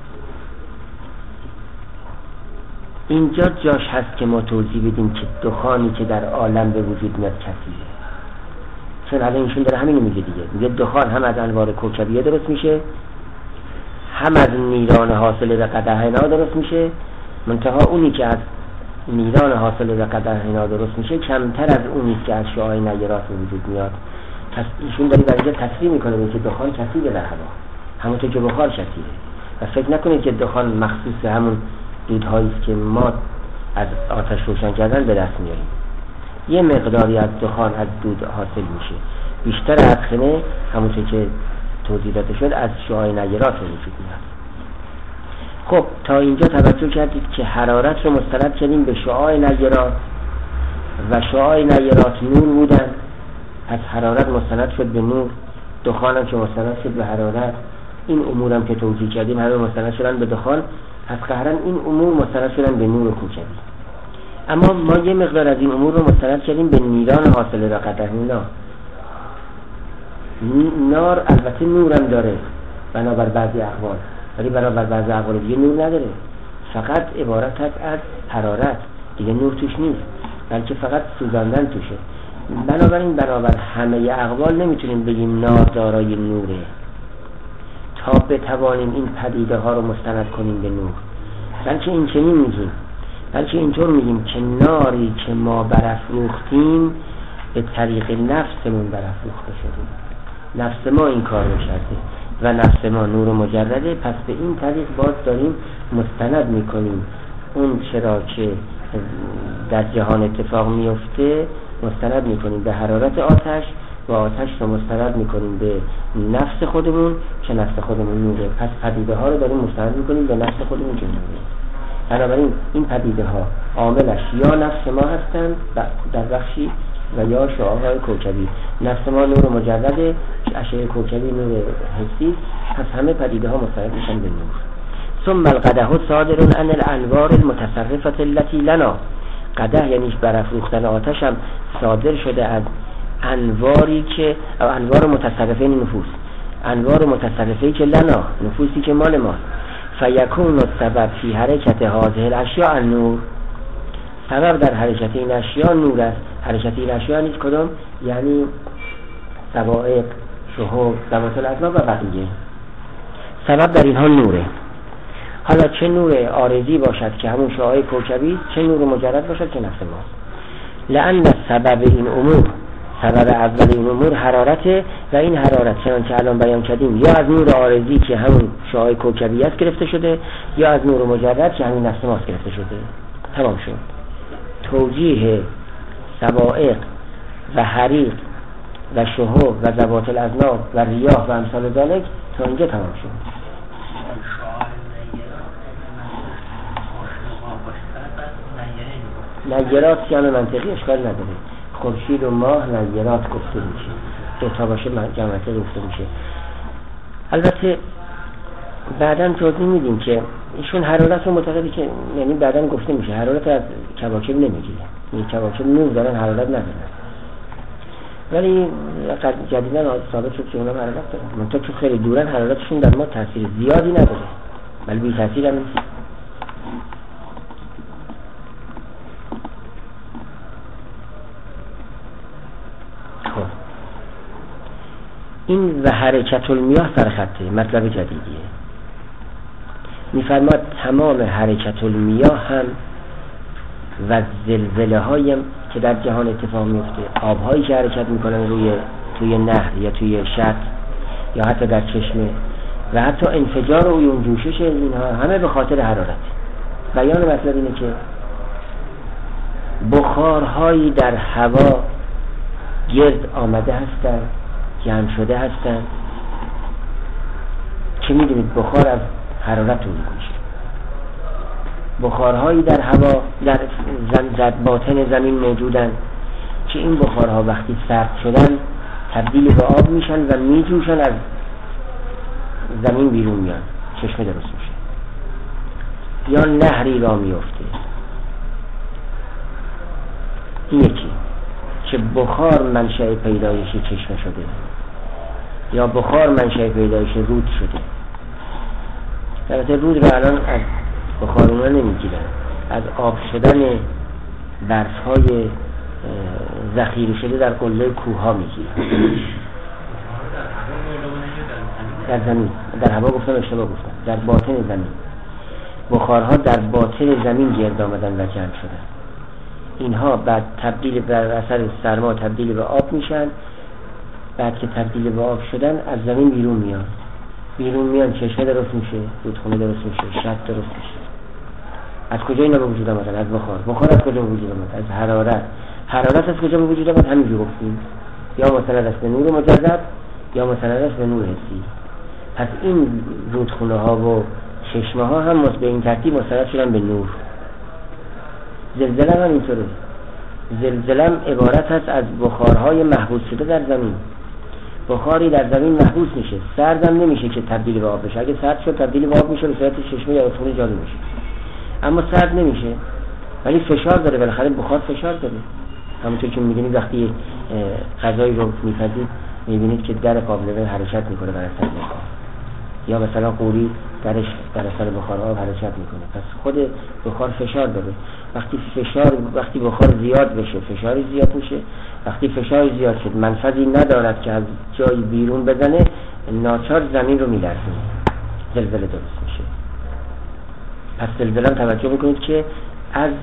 اینجا جاش هست که ما توضیح بدیم که دخانی که در عالم به وجود میاد کثیره، چون الان ایشون داره همینو میگه دیگه. میگه دخان هم از انوار کوکبیه درست میشه، هم از نیران حاصل به قدحنا درست میشه، منتها اونی که از نیران حاصل به قدحنا درست میشه کمتر از اونی که از شعاع نیرات به وجود میاد. پس ایشون داره در اینجا تصریح میکنه که دخان کثیره در هوا، همونطور که بخار کثیره. و فکر نکنید که دخان مخصوص همون دودهایی است که ما از آتش روشن کردن به دست میاریم. یه مقداری از دخان از دود حاصل میشه، بیشتر از خنه همونطور که توضیح داده شد از شعاع نیرات به وجود میاد. خب تا اینجا توجه کردید که حرارت رو مستند کردیم به شعاع نیرات و شعاع نیرات نور بودن، از حرارت مستند شد به نور. دخان هم که مستند شد به حرارت. این امور هم که توضیح کردیم همه مستند شدن به دخان، از قهرن این امور مستند شدن به نور کوکبی. اما ما یه مقدار از این امور رو مستند کردیم به نیران حاصل به قدحنا. نار البته نورم داره بنابر بعضی اقوال، ولی بنابر بعضی اقوال دیگه نور نداره، فقط عبارت است از حرارت، دیگه نور توش نیست، بلکه فقط سوزاندن توشه. بنابراین بنابر همه اقوال نمیتونیم بگیم نار دارای نوره تا بتوانیم این پدیده ها رو مستند کنیم به نور. بلکه این چنین میگیم، بلکه اینطور میگیم که ناری که ما برافروختیم به طریق نفسمون برافروخته شدیم، نفس ما این کار رو کرده و نفس ما نور مجرده. پس به این طریق باز داریم مستند میکنیم اون چرا که در جهان اتفاق میفته، مستند میکنیم به حرارت آتش و آتش رو مستند میکنیم به نفس خودمون که نفس خودمون نوره. پس پدیده ها رو داریم مستند میکنیم به نفس خودمون که نوره. بنابراین این پدیده ها عاملش یا نفس ما هستند در بخشی و یا شعاع کوکبی. نفس ما نور مجرده، اشعه کوکبی نور حسی، پس همه پدیده ها مستند میشن به نور. ثم القدح صادر عن الانوار المتصرفه التي لنا. قدح یعنی برافروختن آتش هم صادر شده از انواری که انوار متصرفین نفوس، انوار متصرفه که لنا، نفوسی که مال ما. فیکون السبب فی حرکت هذه الاشیاء النور، سبب در حرکت این اشیاء نور است. حرکت این اشیاء نیست کدام؟ یعنی سوائق، شهب، ذوات الاسباب و بقیه. سبب در اینها نوره. حالا چه نور عارضی باشد که همون شعاع کوکبی، چه نور مجرد باشد که نفس ماست. لأن سبب این امور، سبب اول این امور حرارته، و این حرارت چنانچه الان بیان کردیم یا از نور عارضی که همون شعاع کوکبی است گرفته شده، یا از نور مجرد که همین نفس ماست گرفته شده. تمام شد. توجیه سوائق و حریق و شهب و ذوات الاسباب و ریاح و امثال ذلک تا اینجا تمام شد. نیرات سیان منطقی اشکال نداره. خورشید و ماه نیرات گفته میشه، دوتا باشه جمعیت گفته میشه. البته بعداً توضیح میدیم که ایشون حرارت رو معتقده که، یعنی بعداً گفته میشه حرارت از کواکب نمیگیره، این کواکب نور دارن حرارت ندارن، ولی جدیداً ثابت شد که اونا حرارت دارن، منتها چون خیلی دورن حرارتشون در ما تاثیر زیادی نداره، ولی بی تاثیر هم نیست. خب این و حرکت المیاه سرخطه مطلب جدیدیه. میفرماد تمام حرکت المیاه هم و زلزله هایم که در جهان اتفاق میفته، آبهایی که حرکت میکنن توی نهر یا توی شط یا حتی در چشمه و حتی انفجار و اون جوشش، اینها همه به خاطر حرارت. بیان مطلب اینه که بخارهایی در هوا گرد آمده هستند، جمع شده هستند که میدونید بخار از حرارت تولید میشه. بخارهایی در هوا در باطن زمین موجودن که این بخارها وقتی سرد شدن تبدیل به آب میشن و میجوشن، از زمین بیرون میان، چشمه درست میشه یا نهری را میفته. این یکی که بخار منشأ پیدایش چشمه شده یا بخار منشأ پیدایش رود شده. البته رود رو الان از بخار اونا نمیگیرن، از آب شدن برف‌های ذخیره شده در قله کوه‌ها میگیرن. در زمین، در هوا گفتم اشتباه گفتم، در باطن زمین. بخارها در باطن زمین گرد آمدن و جمع شدن. اینها بعد تبدیل بر اثر سرما تبدیل به آب میشن. بعد که تبدیل به آب شدن از زمین بیرون میان، چشمه درست میشه، رودخونه درست میشه، شط درست میشه. از کجا اینا به وجود آمدن؟ از بخار از کجا به وجود آمد؟ از حرارت از کجا به وجود آمد؟ همینجوری گفتیم، یا مستند است به نور مجرد یا مستند است به نور حسی. پس این رودخونه ها و چشمه ها هم به این ترتیب مستند شدن به نور. زلزله هم اینطوره. زلزله عبارت است از بخارهای محبوس شده در زمین. بخاری در زمین محبوس میشه، سردم نمیشه که تبدیل به آب بشه. اگه سرد شد تبدیل به آب میشه، به صورت چشمه یا رودخونه جاری میشه. اما سرد نمیشه، ولی فشار داره. بالاخره بخار فشار داره. همونطور که می‌بینید وقتی غذایی رو می‌پزید می‌بینید که در قابلمه حرکت میکنه بر اثر بخار، یا مثلا قوری درش در اثر بخار آب حرکت میکنه. پس خود بخار فشار داره. وقتی بخار زیاد بشه فشاری زیاد میشه. وقتی فشار زیاد شد منفذی ندارد که از جای بیرون بزنه، ناچار زمین رو میلرزونه، زلزله درست میشه. پس زلزله توجه بکنید که از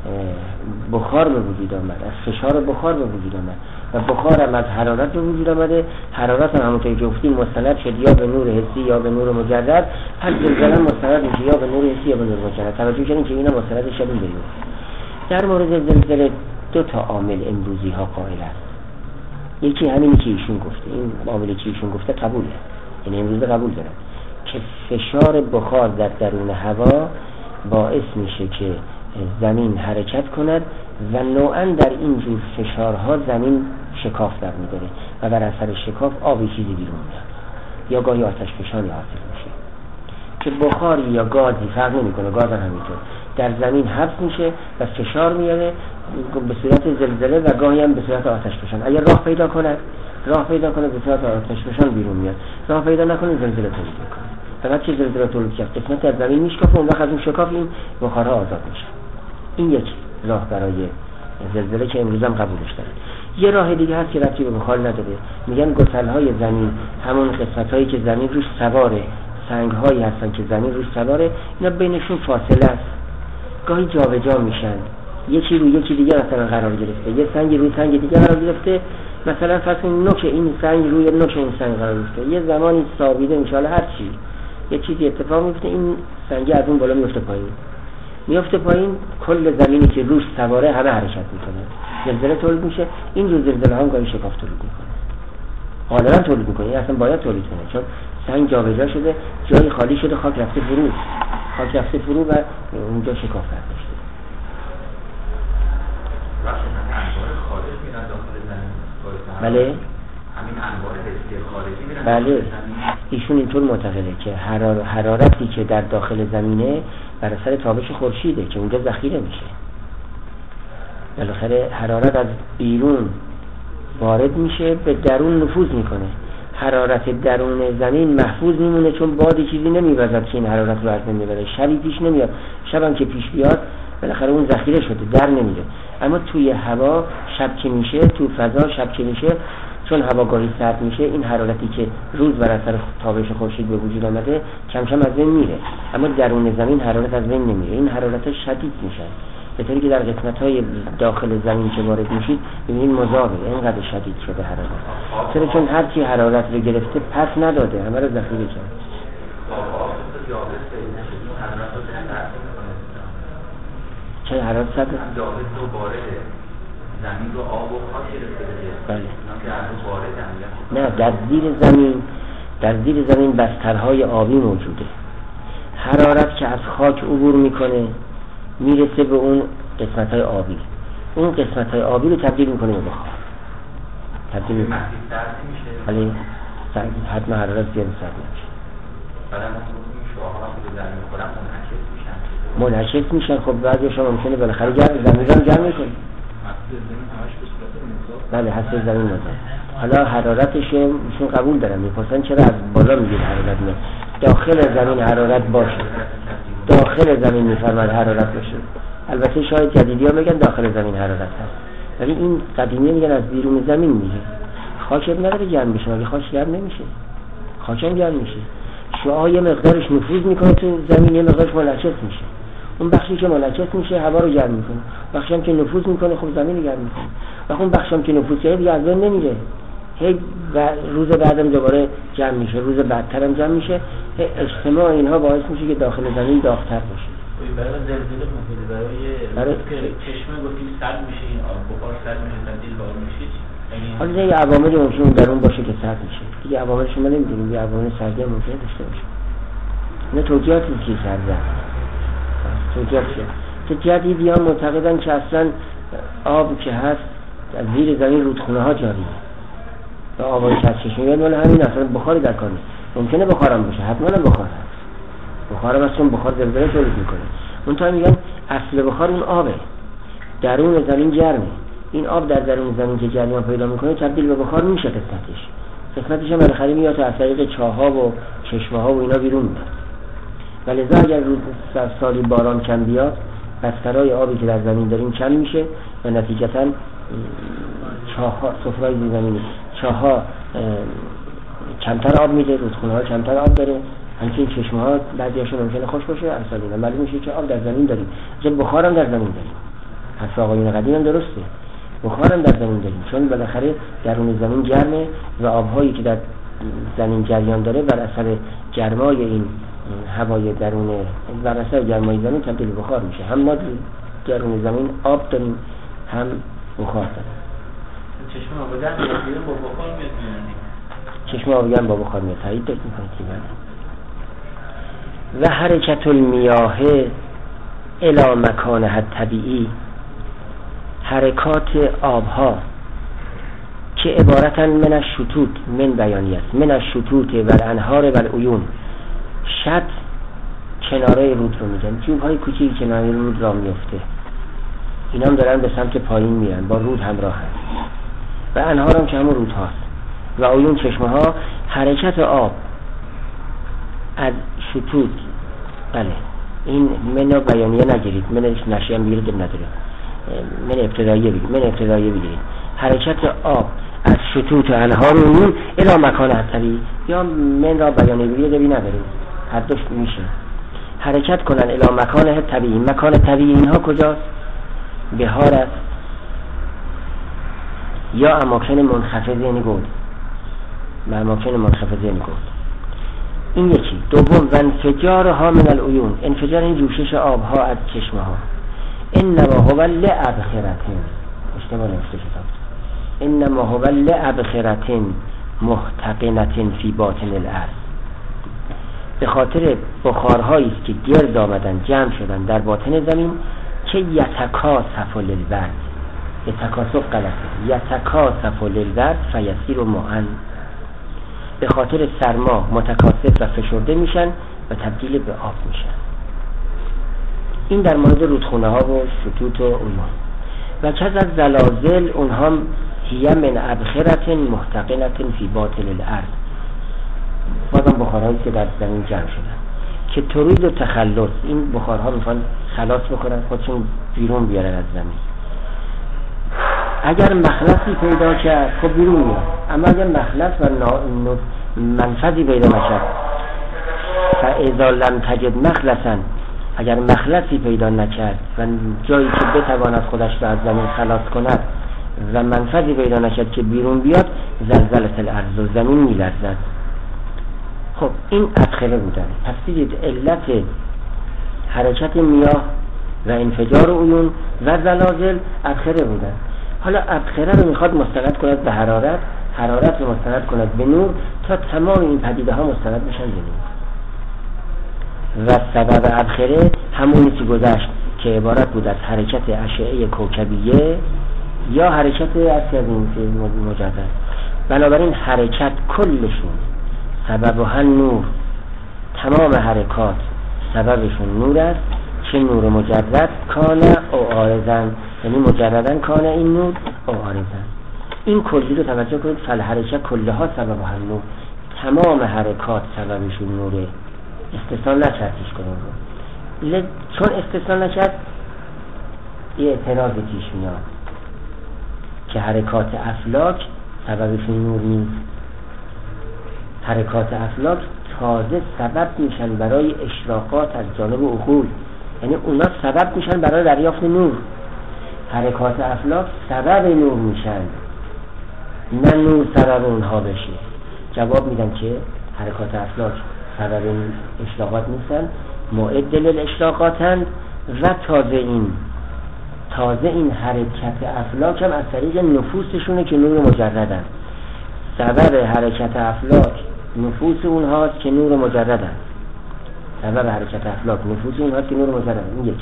بخار به وجود آمد، از فشار بخار به وجود آمد و بخار هم از حرارت به وجود آمده. حرارت هم همونطور که گفتیم مستند شد یا به نور حسی یا به نور مجرد. پس زلزله مستند میشه یا به نور حسی یا به نور مجرد. توجه کنید که اینا مستند شدن به نور. در مورد زلزله دو تا عامل امروزی ها قائل است. یکی همینی که ایشون گفته، این عاملی که ایشون گفته قبوله، یعنی امروز قبول دارن که فشار بخار در درون هوا باعث میشه که زمین حرکت کند و نوعاً در این جور فشارها زمین شکاف در می‌داره و بر اثر شکاف آبی چیزی بیرون میاد یا گاهی آتش فشانی حاصل میشه که بخاری یا گازی فرق نمی‌کنه. گاز هم همینطور در زمین حبس میشه و فشار میاره به صورت زلزله و گاهی هم به صورت آتش فشان. اگر راه پیدا کنه به صورت آتش فشان بیرون میاد، راه پیدا نکنه زلزله تولید میکنه. فقط چه زلزله تولید کرد قسمت از زمین میشکافه، اون وقت از اون شکاف این بخارها آزاد میشه. این یک راه برای زلزله که امروز هم قبولش داره. یه راه دیگه هست که ربطی به بخار نداره، میگن گسل‌های زمین، همون قسمت‌هایی که زمین روش سواره، سنگ‌هایی هستن که زمین روش سواره، اینا بینشون فاصله است، گاهی جابجا میشن، یکی روی یکی دیگه مثلا قرار گرفته، یه سنگی روی سنگ دیگه قرار گرفته، مثلا فرض کنید نوک این سنگ روی نوک این سنگ قرار گرفته، یه زمانی ثابته ان شاءالله هر چی یه چیزی اتفاق میفته، این سنگ از اون بالا میفته پایین، کل زمینی که روش سواره همه حرکت میکنه، زلزله تولید میشه. این رو زلزله هم گاهی شکاف تولید میکنه، غالبا تولید میکنه، این اصلا باید تولید کنه، چون سنگ جابجا شده، جای خالی شده، خاک رفته فرو و اونجا شکاف رفته شده. بله، همین انواع حسی خارجی میرن. بله، ایشون اینطور معتقده که حرارتی که در داخل زمینه بر اثر تابش خورشیده که اونجا ذخیره میشه. بالاخره حرارت از بیرون وارد میشه، به درون نفوذ میکنه. حرارت درون زمین محفوظ میمونه، چون بادی چیزی نمیوزد که این حرارت رو از بین ببره. شبی پیش نمیاد، شبم که پیش بیاد بالاخره اون ذخیره شده، در نمیره. اما توی هوا شب که میشه، تو فضا شب که میشه، چون هوا گاهی سرد میشه، این حرارتی که روز بر اثر تابش خورشید به وجود آمده کم کم از بین میره. اما درون زمین حرارت از بین نمیره، این حرارت شدید میشه، به طوری که در قسمت‌های داخل زمین که وارد میشید ببینید مذابه، اینقدر شدید شده حرارت. چرا؟ چون هر کی حرارت رو گرفته پس نداده، همه رو ذخیره کرد. چه حرارت سرد؟ زمین رو آب و خاک گرفته دیگه. بله. نه، در زیر زمین بسترهای آبی موجوده. حرارت که از خاک عبور میکنه میرسه به اون قسمت‌های آبی، اون قسمت‌های آبی رو تبدیل میکنه به بخار. تبدیل میشه. ولی حتما حرارت زیاد سرد نمیشه. بعد از اون شعاع‌ها که در میخورن منعکس میشن. خب بعضی‌هاش ممکنه بالاخره زمین رو جمع میکنه. بله، حسب زمین مذاب. حالا حرارتش ایشون قبول دارن، میپرسن چرا از بالا میگید حرارت میاد؟ داخل زمین حرارت باشه، داخل زمین میفرماد حرارت باشه. البته شاید جدیدی‌ها میگن داخل زمین حرارت هست، ولی این قدیمی میگن از بیرون زمین میگه. خاک نداره گرم بشه، ولی خاک گرم نمیشه، خاک هم گرم میشه. شعاع یه مقدارش نفوذ میکنه تو زمین، یه مقدارش منعکس میشه. اون بخشی که منعکس میشه هوا رو گرم میکنه، بخشی هم که نفوذ میکنه خب زمین رو گرم میکنه. و اون بخشی هم که نفوذ کرده دیگه از بین نمیره، هی روز بعدم دوباره جمع میشه، روز بعدتر هم جمع میشه. اجتماع اینها باعث میشه که داخل زمین داغ‌تر بشه. برای زلزله ممکنه برای چشمه گفتیم سرد میشه، این آب بخار سرد میشه، تبدیل به آب میشه. حالا یه عواملی ممکنه درون باشه که سرد میشه دیگه، عواملش ما نمیدونیم، یه عوامل سردی هم ممکنه داشته باشه. اینا توجیهاتی که سرده توجیهاتی که جدیدی ها معتقدن که اصلا آب که هست از زیر زمین رودخونه ها جاری و آبای که از چشمه میاد مال همین، اصلا بخاری در کار نیست. ممکنه بخارم باشه، حتما بخار هست، بخارم هست، چون بخار زلزله تولید میکنه. اونطور میگن اصل بخار اون آبه، درون زمین گرمه، این آب در درون زمین که جریان پیدا میکنه تبدیل به بخار میشه. قسمتش هم بالاخره میاد تا از طریق چاه‌ها و چشمه‌ها و اینا بیرون میاد. ولذا اگر روز سالی باران کم بیاد، بسترهای آبی که در زمین داریم کم میشه و نتیجتاً چاه‌ها، سفره‌های زیرزمینی، چاه‌ها کمتر آب میده، رودخونه‌ها کمتر آب داره، همچنین چشمه‌ها بعضی‌هاشون ممکنه خوش باشه، اصلا اینا معلوم میشه که آب در زمین داریم. چه بخار هم در زمین داریم. حرف آقایون قدیم هم درسته، بخار هم در زمین داریم، چون بالاخره درون زمین گرمه و آب‌هایی که در زمین جریان داره بر اثر گرمای این هوای درون، بر اثر گرمای زمین تبدیل به بخار میشه. هم ما درون زمین آب داریم، هم بخار داریم. چشمه آب گرم با بخار میاد. چشمه آب گرم با بخار میاد. تایید دارید میکنید که و حرکت المیاه الی مکانها طبیعی، حرکات آبها که عبارتاً من الشطوط، من بیانیه است، من الشطوط و الانهار و العیون. شط کناره رود رو میگن، جوب های کوچیک کناره رود را میفته، اینا هم دارن به سمت پایین میرن، با رود همراه هست و انهار هم که همون رود هاست و عیون چشمه ها. حرکت آب از شطوط، بله این من بیانیه نگیرید، من نشیه هم بگیرید نداره، من ابتداییه بگیرید. حرکت آب از شطوط و انهار و عیون الی مکان طبیعی، یا من را بیانیه بگیرید بی ندارید، هر دوش میشه. حرکت کنن الی مکان طبیعی. مکان طبیعی اینها کجاست؟ بهار است یا اماکن منخفضه یعنی گود، اماکن منخفضه یعنی گود. این یکی. دوم و انفجارها من العیون، انفجار این جوشش آبها از چشمه ها. انما هو لابخرتین، اشتباه نوشته شد، انما هو لابخرتین محتقنتین فی باطن الارض، به خاطر بخارهایی است که گرد آمدن جمع شدن در باطن زمین که یتکاسف للبرد، یتکاسف غلطه، یتکاسف للبرد فیسیر معن، به خاطر سرما متکاسف و فشرده میشن و تبدیل به آب میشن. این در مورد رودخونه ها و شطوط و عیون. و کز از زلازل اونها هی من ابخرت محتقنت فی باطن الارض، بازم بخارهایی که در زمین جمع شدن که ترید و تخلص، این بخارها میخوان خلاص بکنن، خودشون بیرون بیارن از زمین. اگر مخلصی پیدا کرد خب بیرون میاد، اما اگر مخلص و منفذی پیدا نشد، فاذا لم تجد مخلصا، اگر مخلصی پیدا نکرد و جایی که بتواند خودش را از زمین خلاص کند و منفذی پیدا نشد که بیرون بیاد، زلزلت الارض، و زمین میلرزد. خب این ابخره بودن. پس دیدید علت حرکت میاه و انفجار عیون و زلازل ابخره بودن. حالا ابخره رو میخواد مستند کند به حرارت، حرارت رو مستند کند به نور، تا تمام این پدیده ها مستند بشن به نور. و سبب ابخره همونی که گذشت که عبارت بود از حرکت اشعه کوکبیه یا حرکت اسیدین مجدد. بنابراین حرکت کلشون سبب و هم نور، تمام حرکات سببشون نور است، چه نور مجرد کانه او آرزن، یعنی مجردن کانه این نور او آرزن. این کلی رو توجه کنید، فالحرکت کلها سبب و هم نور، تمام حرکات سببشون نوره، استثناء نکردیش کنیم رو. چون استثناء نکرد یه اعتراض پیش میاد که حرکات افلاک سببشون نور نیست. حرکات افلاک تازه سبب میشن برای اشراقات از جانب عقول، یعنی اونا سبب میشن برای دریافت نور. حرکات افلاک سبب نور میشن، نه نور سبب اونها بشه. جواب میدن که حرکات افلاک سبب اشراقات نیستن، معد للاشراقاتند و تازه این حرکت افلاک هم از طریق نفوسشونه که نور مجردن. سبب حرکت افلاک نفوس اونهاست که نور مجردن. سبب حرکت افلاک نفوس اونهاست که نور مجردن. این یکی.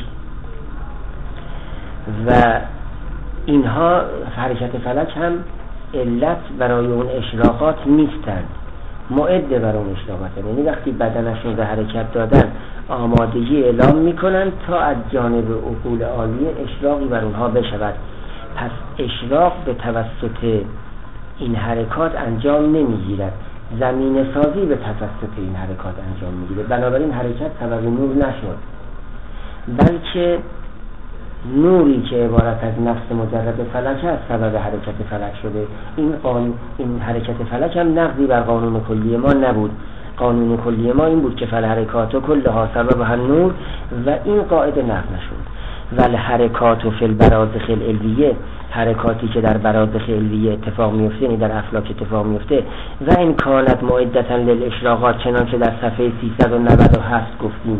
و اینها حرکت فلک هم علت برای اون اشراقات نیستند، معد برای اون اشراقات. یعنی وقتی بدنشون به حرکت دادن آمادگی اعلام میکنن تا از جانب عقول عالیه اشراقی بر اونها بشود. پس اشراق به توسط این حرکات انجام نمیگیرد، زمین سازی به توسط این حرکات انجام میگیره. بنابراین حرکت سبب نور نشد، بلکه نوری که عبارت از نفس مجرد فلک است سبب حرکت فلک شده. این حرکت فلک هم نقضی بر قانون کلی ما نبود. قانون کلی ما این بود که فالحرکات و کلها سبب هم نور، و این قاعده نقض نشد. والحرکات و فی البرازخ العلویه، حرکاتی که در برازخ علویه اتفاق میفته، یعنی در افلاک اتفاق میفته، و این کانت معدتا للاشراقات، چنانچه در صفحه 397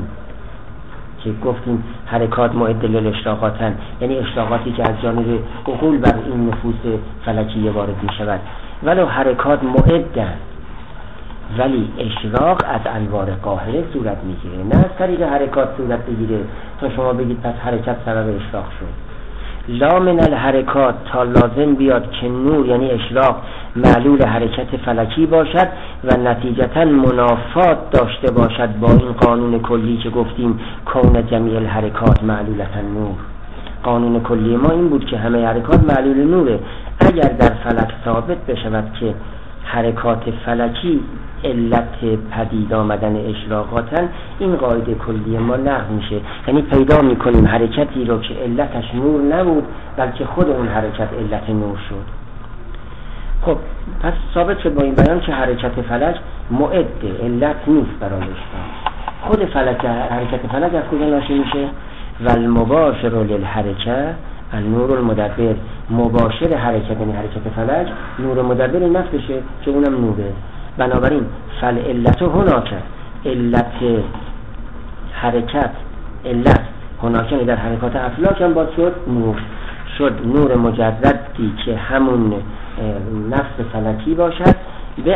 گفتیم حرکات معد للاشراقاتن، یعنی اشراقاتی که از جانب عقول بر این نفوس فلکیه وارد می شود. ولو حرکات معدن، ولی اشراق از انوار قاهره صورت میگیره، نه از طریق حرکات صورت بگیره تا شما بگید پس حرکت سبب اشراق شد. لا من الحرکات تا لازم بیاد که نور یعنی اشراق معلول حرکت فلکی باشد و نتیجتا منافات داشته باشد با این قانون کلی که گفتیم کون جمیع الحرکات معلولتا نور. قانون کلی ما این بود که همه حرکات معلول نوره. اگر در فلک ثابت بشود که حرکات فلکی علت پدید آمدن اشراقاتن، این قاعده کلی ما لغو میشه. یعنی پیدا میکنیم حرکتی رو که علتش نور نبود بلکه خود اون حرکت علت نور شد. خب پس ثابت شد با این بیان که حرکت فلک معده علت نیست برای اشراق. خود فلک حرکت فلک از کجا ناشی میشه؟ والمباشر للحرکه النور المدبر. مباشر حرکت یعنی حرکت فلک نور مدبر نفسشه که اونم نوره. بنابراین فالعلت هناک، علت حرکت علت هناک در حرکات افلاک هم باز شد نور مجردی که همون نفس فلکی باشد به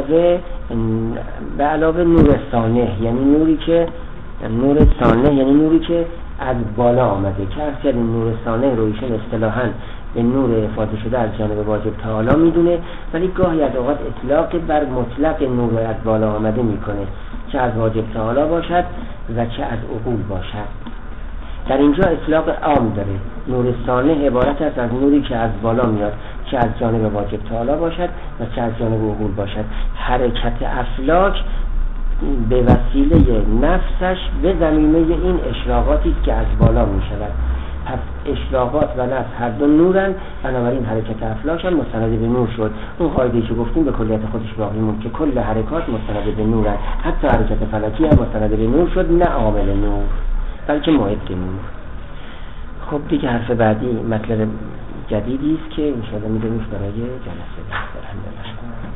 علاوه نور صانع یعنی نوری که از بالا آمده که اصلا نور صانع رو ایشون اصطلاحاً به نور افاضه شده از جانب واجب تعالی میدونه، ولی گاهی از اوقات اطلاق بر مطلق نور از بالا آمده میکنه، چه از واجب تعالی باشد و چه از عقول باشد. در اینجا اطلاق عام داره. نور صانع عبارت است از نوری که از بالا میاد، چه از جانب واجب تعالی باشد و چه از جانب عقول باشد. حرکت افلاک به وسیله نفسش به زمینه این اشراقاتی که از بالا می شود. پس اشراقات و نفس هر دو نورن، بنابراین حرکت افلاک هم مستند به نور شد. اون قاعده‌ای که گفتیم به کلیت خودش باقی موند که کل حرکات مستند به نورن، حتی حرکت فلکی هم مستند به نور شد، نه عامل نور بلکه معد نور. خب دیگه حرف بعدی مطلب جدیدی است که ان شاء الله می‌دونیم برای جلسه بعد.